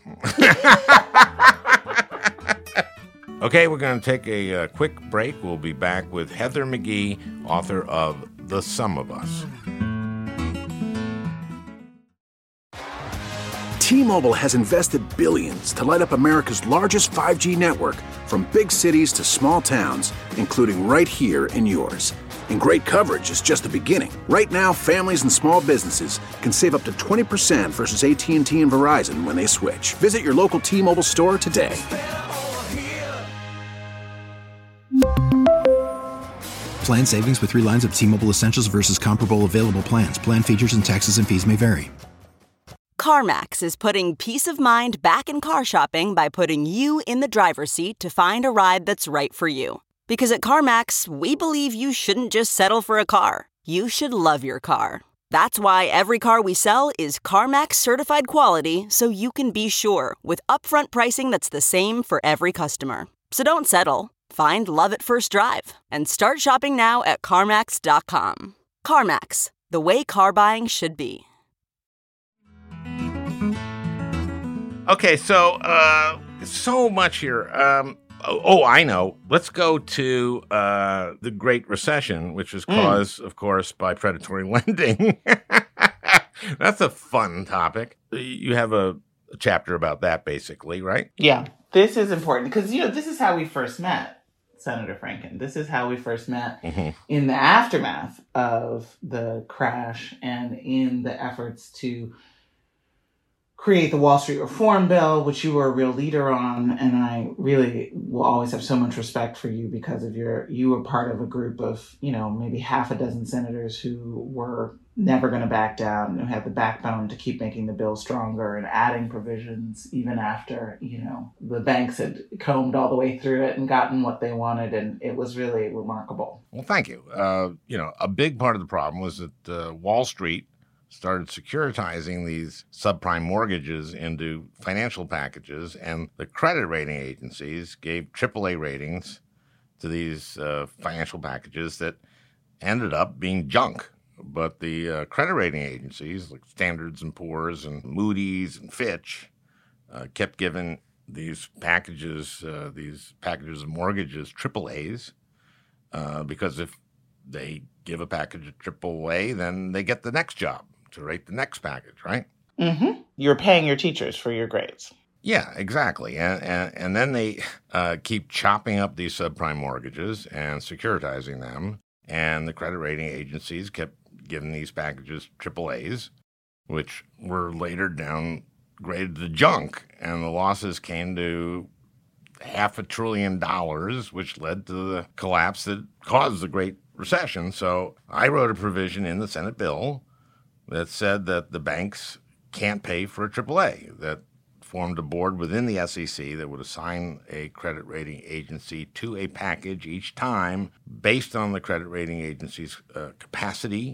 Okay, we're going to take a quick break. We'll be back with Heather McGhee, author of The Sum of Us. T-Mobile has invested billions to light up America's largest 5G network, from big cities to small towns, including right here in yours. And great coverage is just the beginning. Right now, families and small businesses can save up to 20% versus AT&T and Verizon when they switch. Visit your local T-Mobile store today. Plan savings with 3 lines of T-Mobile Essentials versus comparable available plans. Plan features and taxes and fees may vary. CarMax is putting peace of mind back in car shopping by putting you in the driver's seat to find a ride that's right for you. Because at CarMax, we believe you shouldn't just settle for a car. You should love your car. That's why every car we sell is CarMax certified quality, so you can be sure with upfront pricing that's the same for every customer. So don't settle. Find love at first drive and start shopping now at CarMax.com. CarMax, the way car buying should be. Okay, so much here. I know. Let's go to the Great Recession, which was caused, of course, by predatory lending. That's a fun topic. You have a chapter about that, basically, right? Yeah, this is important because, this is how we first met, Senator Franken. This is how we first met in the aftermath of the crash and in the efforts to create the Wall Street Reform Bill, which you were a real leader on. And I really will always have so much respect for you because of you were part of a group of, maybe half a dozen senators who were never going to back down, who had the backbone to keep making the bill stronger and adding provisions even after, the banks had combed all the way through it and gotten what they wanted. And it was really remarkable. Well, thank you. A big part of the problem was that Wall Street started securitizing these subprime mortgages into financial packages, and the credit rating agencies gave AAA ratings to these financial packages that ended up being junk. But the credit rating agencies like Standard & Poor's and Moody's and Fitch kept giving these packages of mortgages AAAs because if they give a package of AAA, then they get the next job to rate the next package, right? Mm-hmm. You're paying your teachers for your grades. Yeah, exactly. And then they keep chopping up these subprime mortgages and securitizing them. And the credit rating agencies kept giving these packages AAAs, which were later downgraded to junk. And the losses came to $500 billion, which led to the collapse that caused the Great Recession. So I wrote a provision in the Senate bill that said that the banks can't pay for a AAA, that formed a board within the SEC that would assign a credit rating agency to a package each time based on the credit rating agency's capacity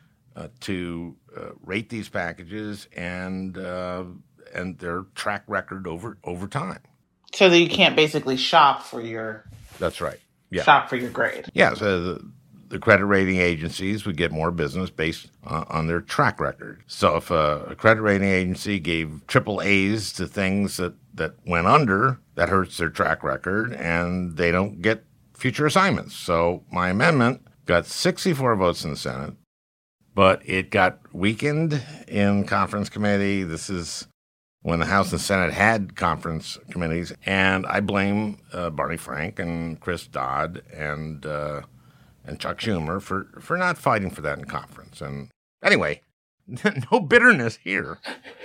to rate these packages and their track record over time. So that you can't basically shop for your... That's right. Yeah. Shop for your grade. Yeah, so the credit rating agencies would get more business based on their track record. So if a credit rating agency gave AAAs to things that went under, that hurts their track record, and they don't get future assignments. So my amendment got 64 votes in the Senate, but it got weakened in conference committee. This is when the House and Senate had conference committees, and I blame Barney Frank and Chris Dodd and Chuck Schumer for not fighting for that in conference. And anyway, no bitterness here.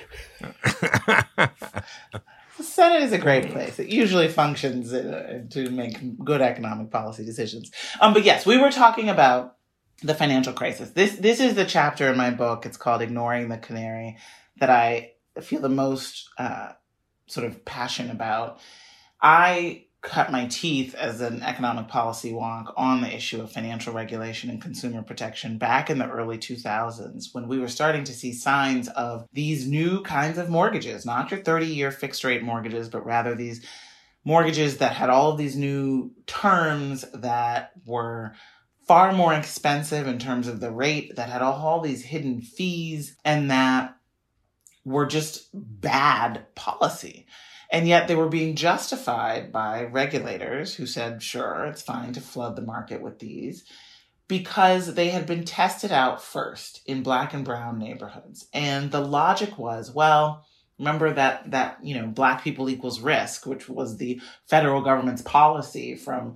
The Senate is a great place. It usually functions to make good economic policy decisions. But yes, we were talking about the financial crisis. This is the chapter in my book. It's called Ignoring the Canary that I feel the most sort of passion about. I cut my teeth as an economic policy wonk on the issue of financial regulation and consumer protection back in the early 2000s when we were starting to see signs of these new kinds of mortgages, not your 30-year fixed rate mortgages, but rather these mortgages that had all of these new terms that were far more expensive in terms of the rate, that had all these hidden fees, and that were just bad policy. And yet they were being justified by regulators who said, sure, it's fine to flood the market with these because they had been tested out first in Black and brown neighborhoods. And the logic was, well, remember that Black people equals risk, which was the federal government's policy from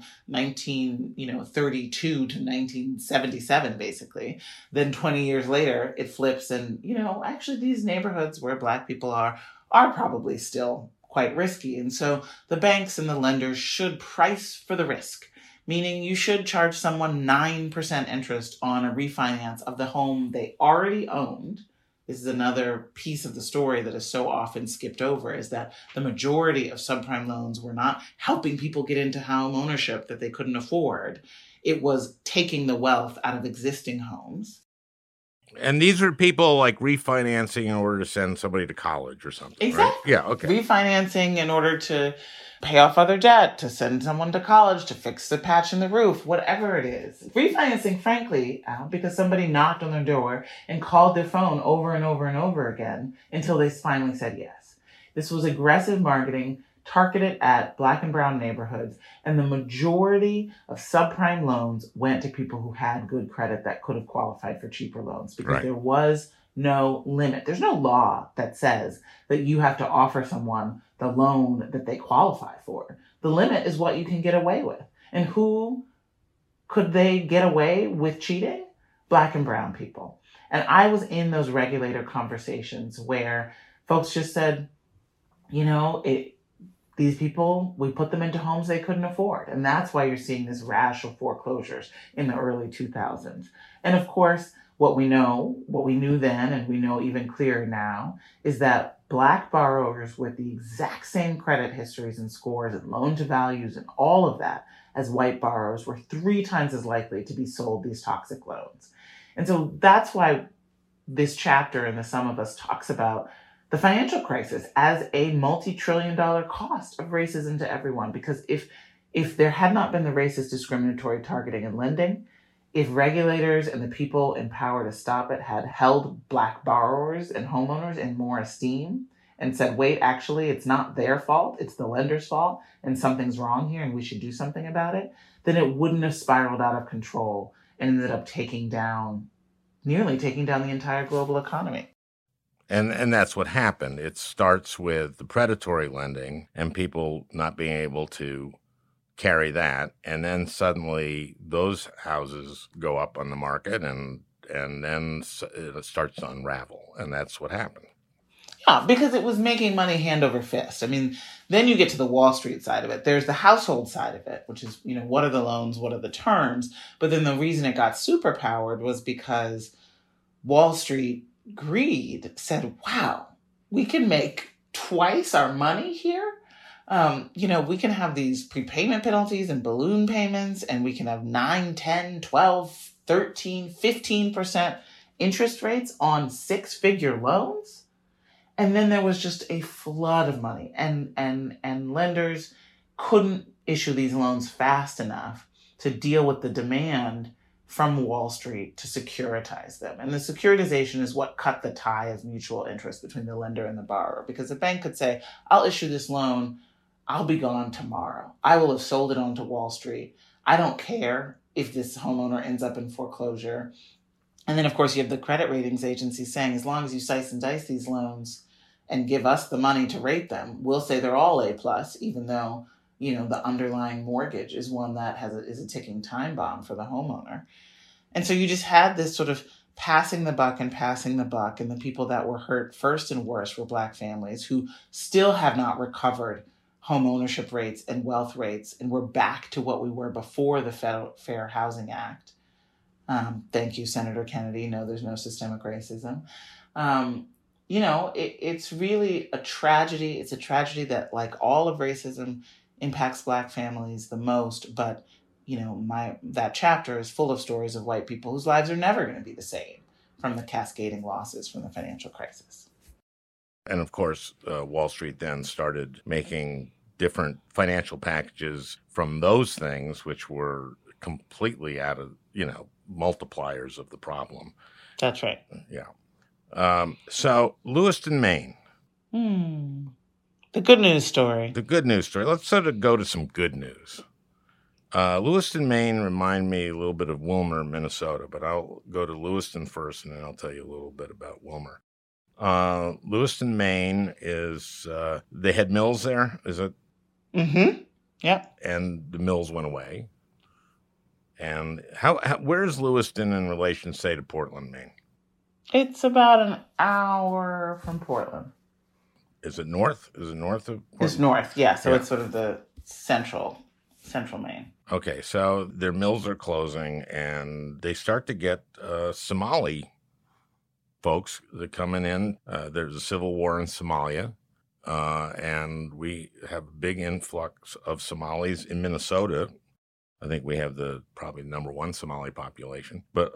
1932 to 1977, basically. Then 20 years later, it flips and, actually these neighborhoods where Black people are probably still quite risky. And so the banks and the lenders should price for the risk, meaning you should charge someone 9% interest on a refinance of the home they already owned. This is another piece of the story that is so often skipped over, is that the majority of subprime loans were not helping people get into home ownership that they couldn't afford. It was taking the wealth out of existing homes. And these are people like refinancing in order to send somebody to college or something, exactly. Right? Yeah, okay. Refinancing in order to pay off other debt, to send someone to college, to fix the patch in the roof, whatever it is. Refinancing, frankly, because somebody knocked on their door and called their phone over and over and over again until they finally said yes. This was aggressive marketing targeted at Black and brown neighborhoods, and the majority of subprime loans went to people who had good credit that could have qualified for cheaper loans because there was no limit. There's no law that says that you have to offer someone the loan that they qualify for. The limit is what you can get away with. And who could they get away with cheating? Black and brown people. And I was in those regulator conversations where folks just said, these people, we put them into homes they couldn't afford. And that's why you're seeing this rash of foreclosures in the early 2000s. And of course, what we knew then, and we know even clearer now, is that Black borrowers with the exact same credit histories and scores and loan to values and all of that as white borrowers were 3 times as likely to be sold these toxic loans. And so that's why this chapter in The Sum of Us talks about the financial crisis as a multi-trillion-dollar cost of racism to everyone. Because if there had not been the racist discriminatory targeting and lending, if regulators and the people in power to stop it had held Black borrowers and homeowners in more esteem and said, wait, actually, it's not their fault, it's the lender's fault, and something's wrong here and we should do something about it, then it wouldn't have spiraled out of control and ended up nearly taking down the entire global economy. And that's what happened. It starts with the predatory lending and people not being able to carry that. And then suddenly those houses go up on the market and then it starts to unravel. And that's what happened. Yeah, because it was making money hand over fist. I mean, then you get to the Wall Street side of it. There's the household side of it, which is, what are the loans? What are the terms? But then the reason it got superpowered was because Wall Street greed said, wow, we can make twice our money here. We can have these prepayment penalties and balloon payments, and we can have 9, 10, 12, 13, 15% interest rates on 6-figure loans. And then there was just a flood of money, and lenders couldn't issue these loans fast enough to deal with the demand from Wall Street to securitize them. And the securitization is what cut the tie of mutual interest between the lender and the borrower, because the bank could say, I'll issue this loan, I'll be gone tomorrow. I will have sold it on to Wall Street. I don't care if this homeowner ends up in foreclosure. And then, of course, you have the credit ratings agency saying, as long as you slice and dice these loans and give us the money to rate them, we'll say they're all A+, even though, the underlying mortgage is one that is a ticking time bomb for the homeowner. And so you just had this sort of passing the buck, and the people that were hurt first and worst were Black families who still have not recovered home ownership rates and wealth rates, and we're back to what we were before the Fair Housing Act. Thank you, Senator Kennedy. No, there's no systemic racism. It's really a tragedy. It's a tragedy that, like all of racism, impacts Black families the most. But, that chapter is full of stories of white people whose lives are never going to be the same from the cascading losses from the financial crisis. And of course, Wall Street then started making different financial packages from those things, which were completely out of, multipliers of the problem. That's right. Yeah. So Lewiston, Maine. The good news story. The good news story. Let's sort of go to some good news. Lewiston, Maine remind me a little bit of Willmar, Minnesota, but I'll go to Lewiston first, and then I'll tell you a little bit about Willmar. Lewiston, Maine is, they had mills there, is it? Mm-hmm. Yep. And the mills went away. And where's Lewiston in relation, say, to Portland, Maine? It's about an hour from Portland. Is it north? Is it north of Portland? It's north, yeah. So it's sort of the central Maine. Okay, so their mills are closing, and they start to get Somali folks that coming in. There's a civil war in Somalia, and we have a big influx of Somalis in Minnesota. I think we have probably the number one Somali population, but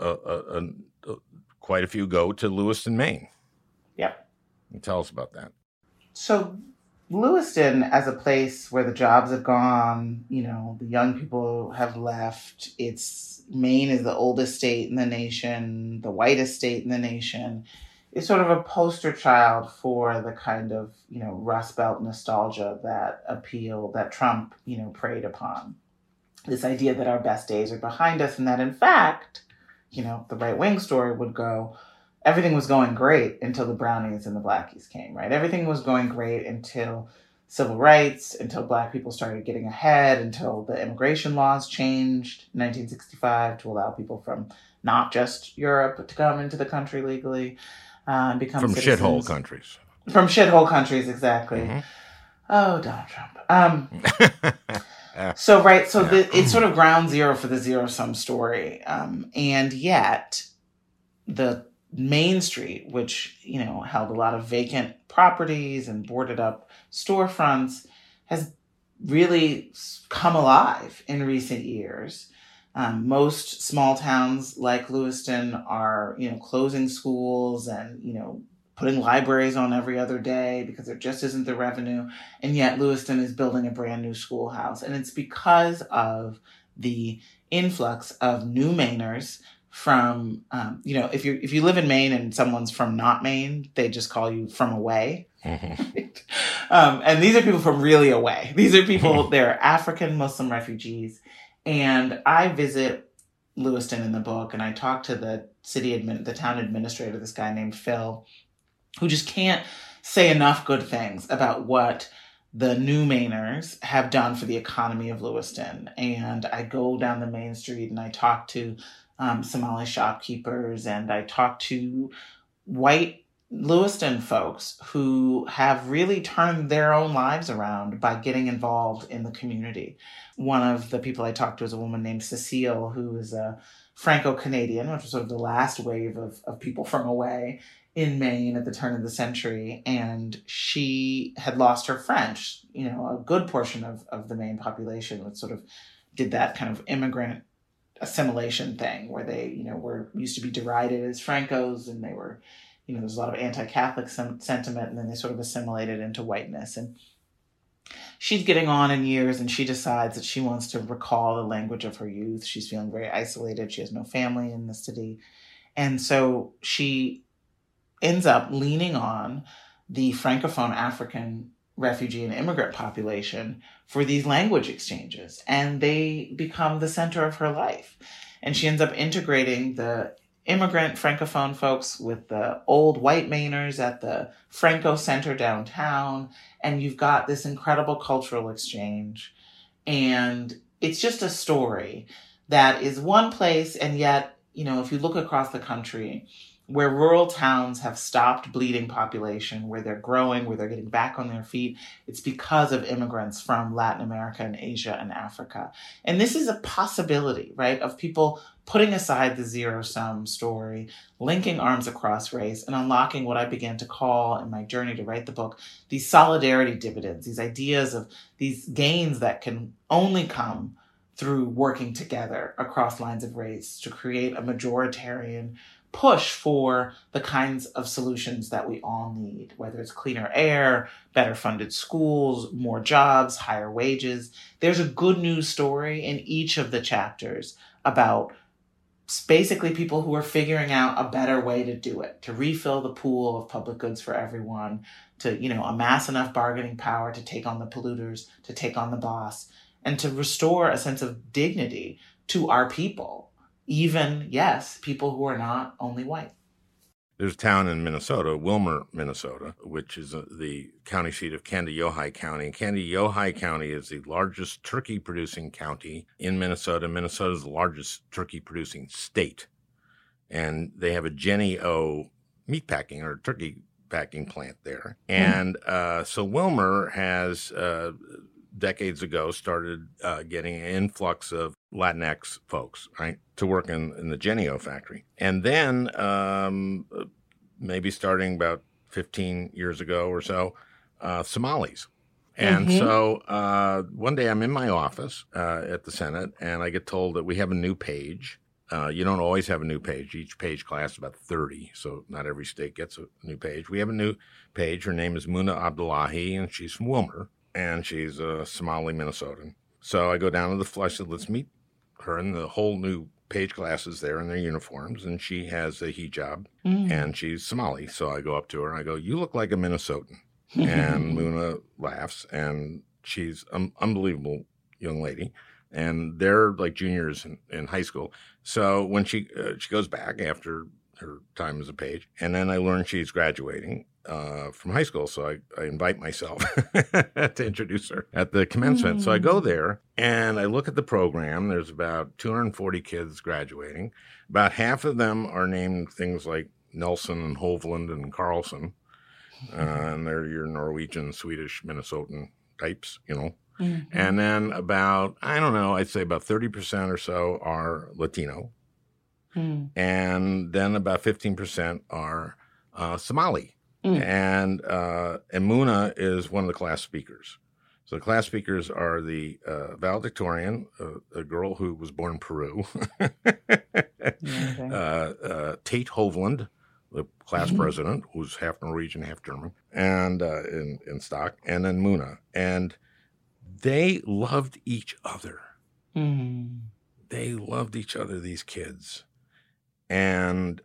quite a few go to Lewiston, Maine. Yep. Tell us about that. So Lewiston, as a place where the jobs have gone, the young people have left. Maine is the oldest state in the nation, the whitest state in the nation. It's sort of a poster child for the kind of, Rust Belt nostalgia that Trump, preyed upon. This idea that our best days are behind us, and that in fact, the right-wing story would go, everything was going great until the brownies and the blackies came, right? Everything was going great until civil rights, until Black people started getting ahead, until the immigration laws changed in 1965 to allow people from not just Europe to come into the country legally and become from citizens. Shithole countries. From shithole countries, exactly. Mm-hmm. Oh, Donald Trump. So it's sort of ground zero for the zero-sum story. And yet the Main Street, which, held a lot of vacant properties and boarded up storefronts, has really come alive in recent years. Most small towns like Lewiston are, closing schools and, putting libraries on every other day because there just isn't the revenue. And yet Lewiston is building a brand new schoolhouse. And it's because of the influx of new Mainers from, if you live in Maine and someone's from not Maine, they just call you from away. And these are people from really away. These are people, they're African Muslim refugees. And I visit Lewiston in the book, and I talk to the town administrator, this guy named Phil, who just can't say enough good things about what the new Mainers have done for the economy of Lewiston. And I go down the main street and I talk to Somali shopkeepers, and I talk to white Lewiston folks who have really turned their own lives around by getting involved in the community. One of the people I talked to is a woman named Cecile, who is a Franco-Canadian, which was sort of the last wave of people from away in Maine at the turn of the century. And she had lost her French. A good portion of the Maine population that sort of did that kind of immigrant assimilation thing where they, were used to be derided as Francos, and they were, there's a lot of anti-Catholic sentiment, and then they sort of assimilated into whiteness. And she's getting on in years, and she decides that she wants to recall the language of her youth. She's feeling very isolated. She has no family in the city. And so she ends up leaning on the Francophone African refugee and immigrant population for these language exchanges. And they become the center of her life. And she ends up integrating the immigrant Francophone folks with the old white Mainers at the Franco Center downtown. And you've got this incredible cultural exchange. And it's just a story that is one place. And yet, if you look across the country, where rural towns have stopped bleeding population, where they're growing, where they're getting back on their feet, it's because of immigrants from Latin America and Asia and Africa. And this is a possibility, right, of people putting aside the zero-sum story, linking arms across race, and unlocking what I began to call in my journey to write the book, these solidarity dividends, these ideas of these gains that can only come through working together across lines of race to create a majoritarian push for the kinds of solutions that we all need, whether it's cleaner air, better funded schools, more jobs, higher wages. There's a good news story in each of the chapters about basically people who are figuring out a better way to do it, to refill the pool of public goods for everyone, to, amass enough bargaining power to take on the polluters, to take on the boss, and to restore a sense of dignity to our people. Even, yes, people who are not only white. There's a town in Minnesota, Willmar, Minnesota, which is the county seat of Kandiyohi County. And Kandiyohi County is the largest turkey-producing county in Minnesota. Minnesota is the largest turkey-producing state. And they have a Jennie O meatpacking or turkey packing plant there. And so Willmar has decades ago started getting an influx of Latinx folks, right, to work in the Jennie O factory. And then maybe starting about 15 years ago or so, Somalis. And so one day I'm in my office at the Senate, and I get told that we have a new page. You don't always have a new page. Each page class is about 30, so not every state gets a new page. We have a new page. Her name is Muna Abdullahi, and she's from Willmar, and she's a Somali Minnesotan. So I go down to the floor. I said, let's meet her, and the whole new page class is there in their uniforms, and she has a hijab, and she's Somali. So I go up to her, and I go, you look like a Minnesotan. And Muna laughs, and she's an unbelievable young lady. And they're like juniors in high school. So when she goes back after her time as a page, and then I learn she's graduating from high school. So I invite myself to introduce her at the commencement. So I go there, and I look at the program. There's about 240 kids graduating. About half of them are named things like Nelson and Hovland and Carlson. And they're your Norwegian, Swedish, Minnesotan types, you know. And then about, I don't know, I'd say about 30% or so are Latino. And then about 15% are Somali. And Muna is one of the class speakers. So the class speakers are the valedictorian, a girl who was born in Peru, Tate Hovland, the class president, who's half Norwegian, half German, and in stock, and then Muna. And they loved each other. Mm. They loved each other, these kids. And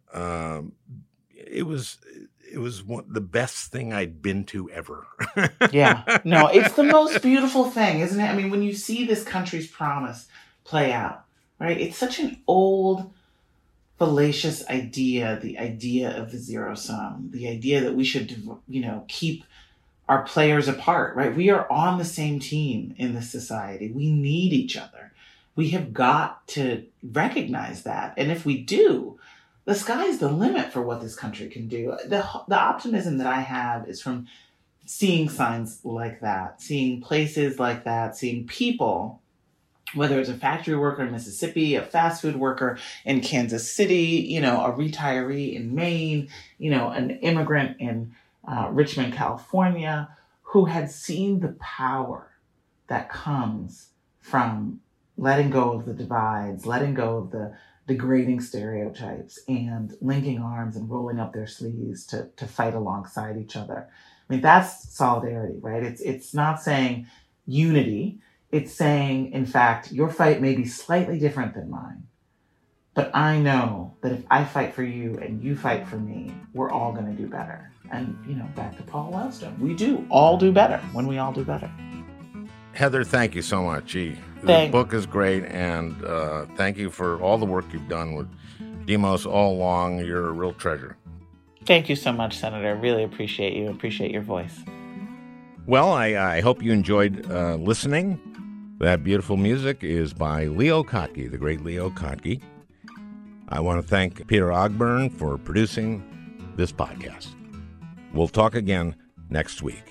it was the best thing I'd been to ever. Yeah. No, it's the most beautiful thing, isn't it? I mean, when you see this country's promise play out, right? It's such an old, fallacious idea, the idea of the zero sum, the idea that we should, keep our players apart, right? We are on the same team in this society. We need each other. We have got to recognize that. And if we do, the sky's the limit for what this country can do. The optimism that I have is from seeing signs like that, seeing places like that, seeing people, whether it's a factory worker in Mississippi, a fast food worker in Kansas City, a retiree in Maine, an immigrant in Richmond, California, who had seen the power that comes from letting go of the divides, letting go of the degrading stereotypes, and linking arms and rolling up their sleeves to fight alongside each other. I mean, that's solidarity, right? It's not saying unity. It's saying, in fact, your fight may be slightly different than mine, but I know that if I fight for you and you fight for me, we're all going to do better. And, back to Paul Wellstone, we do all do better when we all do better. Heather, thank you so much. Gee, the book is great, and thank you for all the work you've done with Demos all along. You're a real treasure. Thank you so much, Senator. I really appreciate you. Appreciate your voice. Well, I hope you enjoyed listening. That beautiful music is by Leo Kottke, the great Leo Kottke. I want to thank Peter Ogburn for producing this podcast. We'll talk again next week.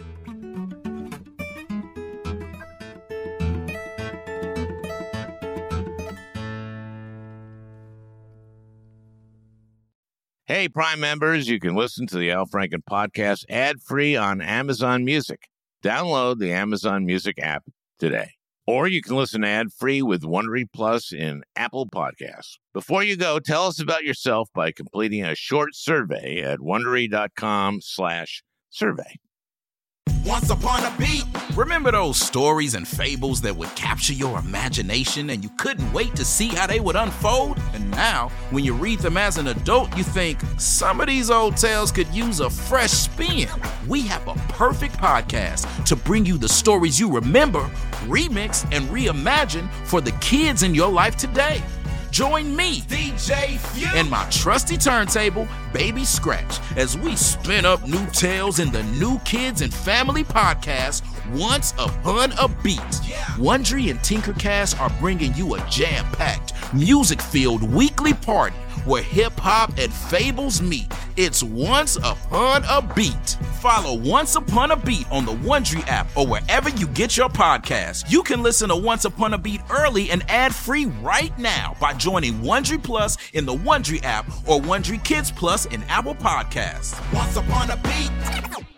Hey, Prime members, you can listen to the Al Franken podcast ad-free on Amazon Music. Download the Amazon Music app today. Or you can listen ad-free with Wondery Plus in Apple Podcasts. Before you go, tell us about yourself by completing a short survey at Wondery.com/survey. Once upon a beat. Remember those stories and fables that would capture your imagination and you couldn't wait to see how they would unfold? And now, when you read them as an adult, you think, some of these old tales could use a fresh spin. We have a perfect podcast to bring you the stories you remember, remix, and reimagine for the kids in your life today. Join me, DJ Few, and my trusty turntable, Baby Scratch, as we spin up new tales in the New Kids and Family podcast, Once Upon a Beat. Wondery and Tinkercast are bringing you a jam-packed, music-filled weekly party where hip-hop and fables meet. It's Once Upon a Beat. Follow Once Upon a Beat on the Wondery app or wherever you get your podcasts. You can listen to Once Upon a Beat early and ad-free right now by joining Wondery Plus in the Wondery app or Wondery Kids Plus in Apple Podcasts. Once Upon a Beat.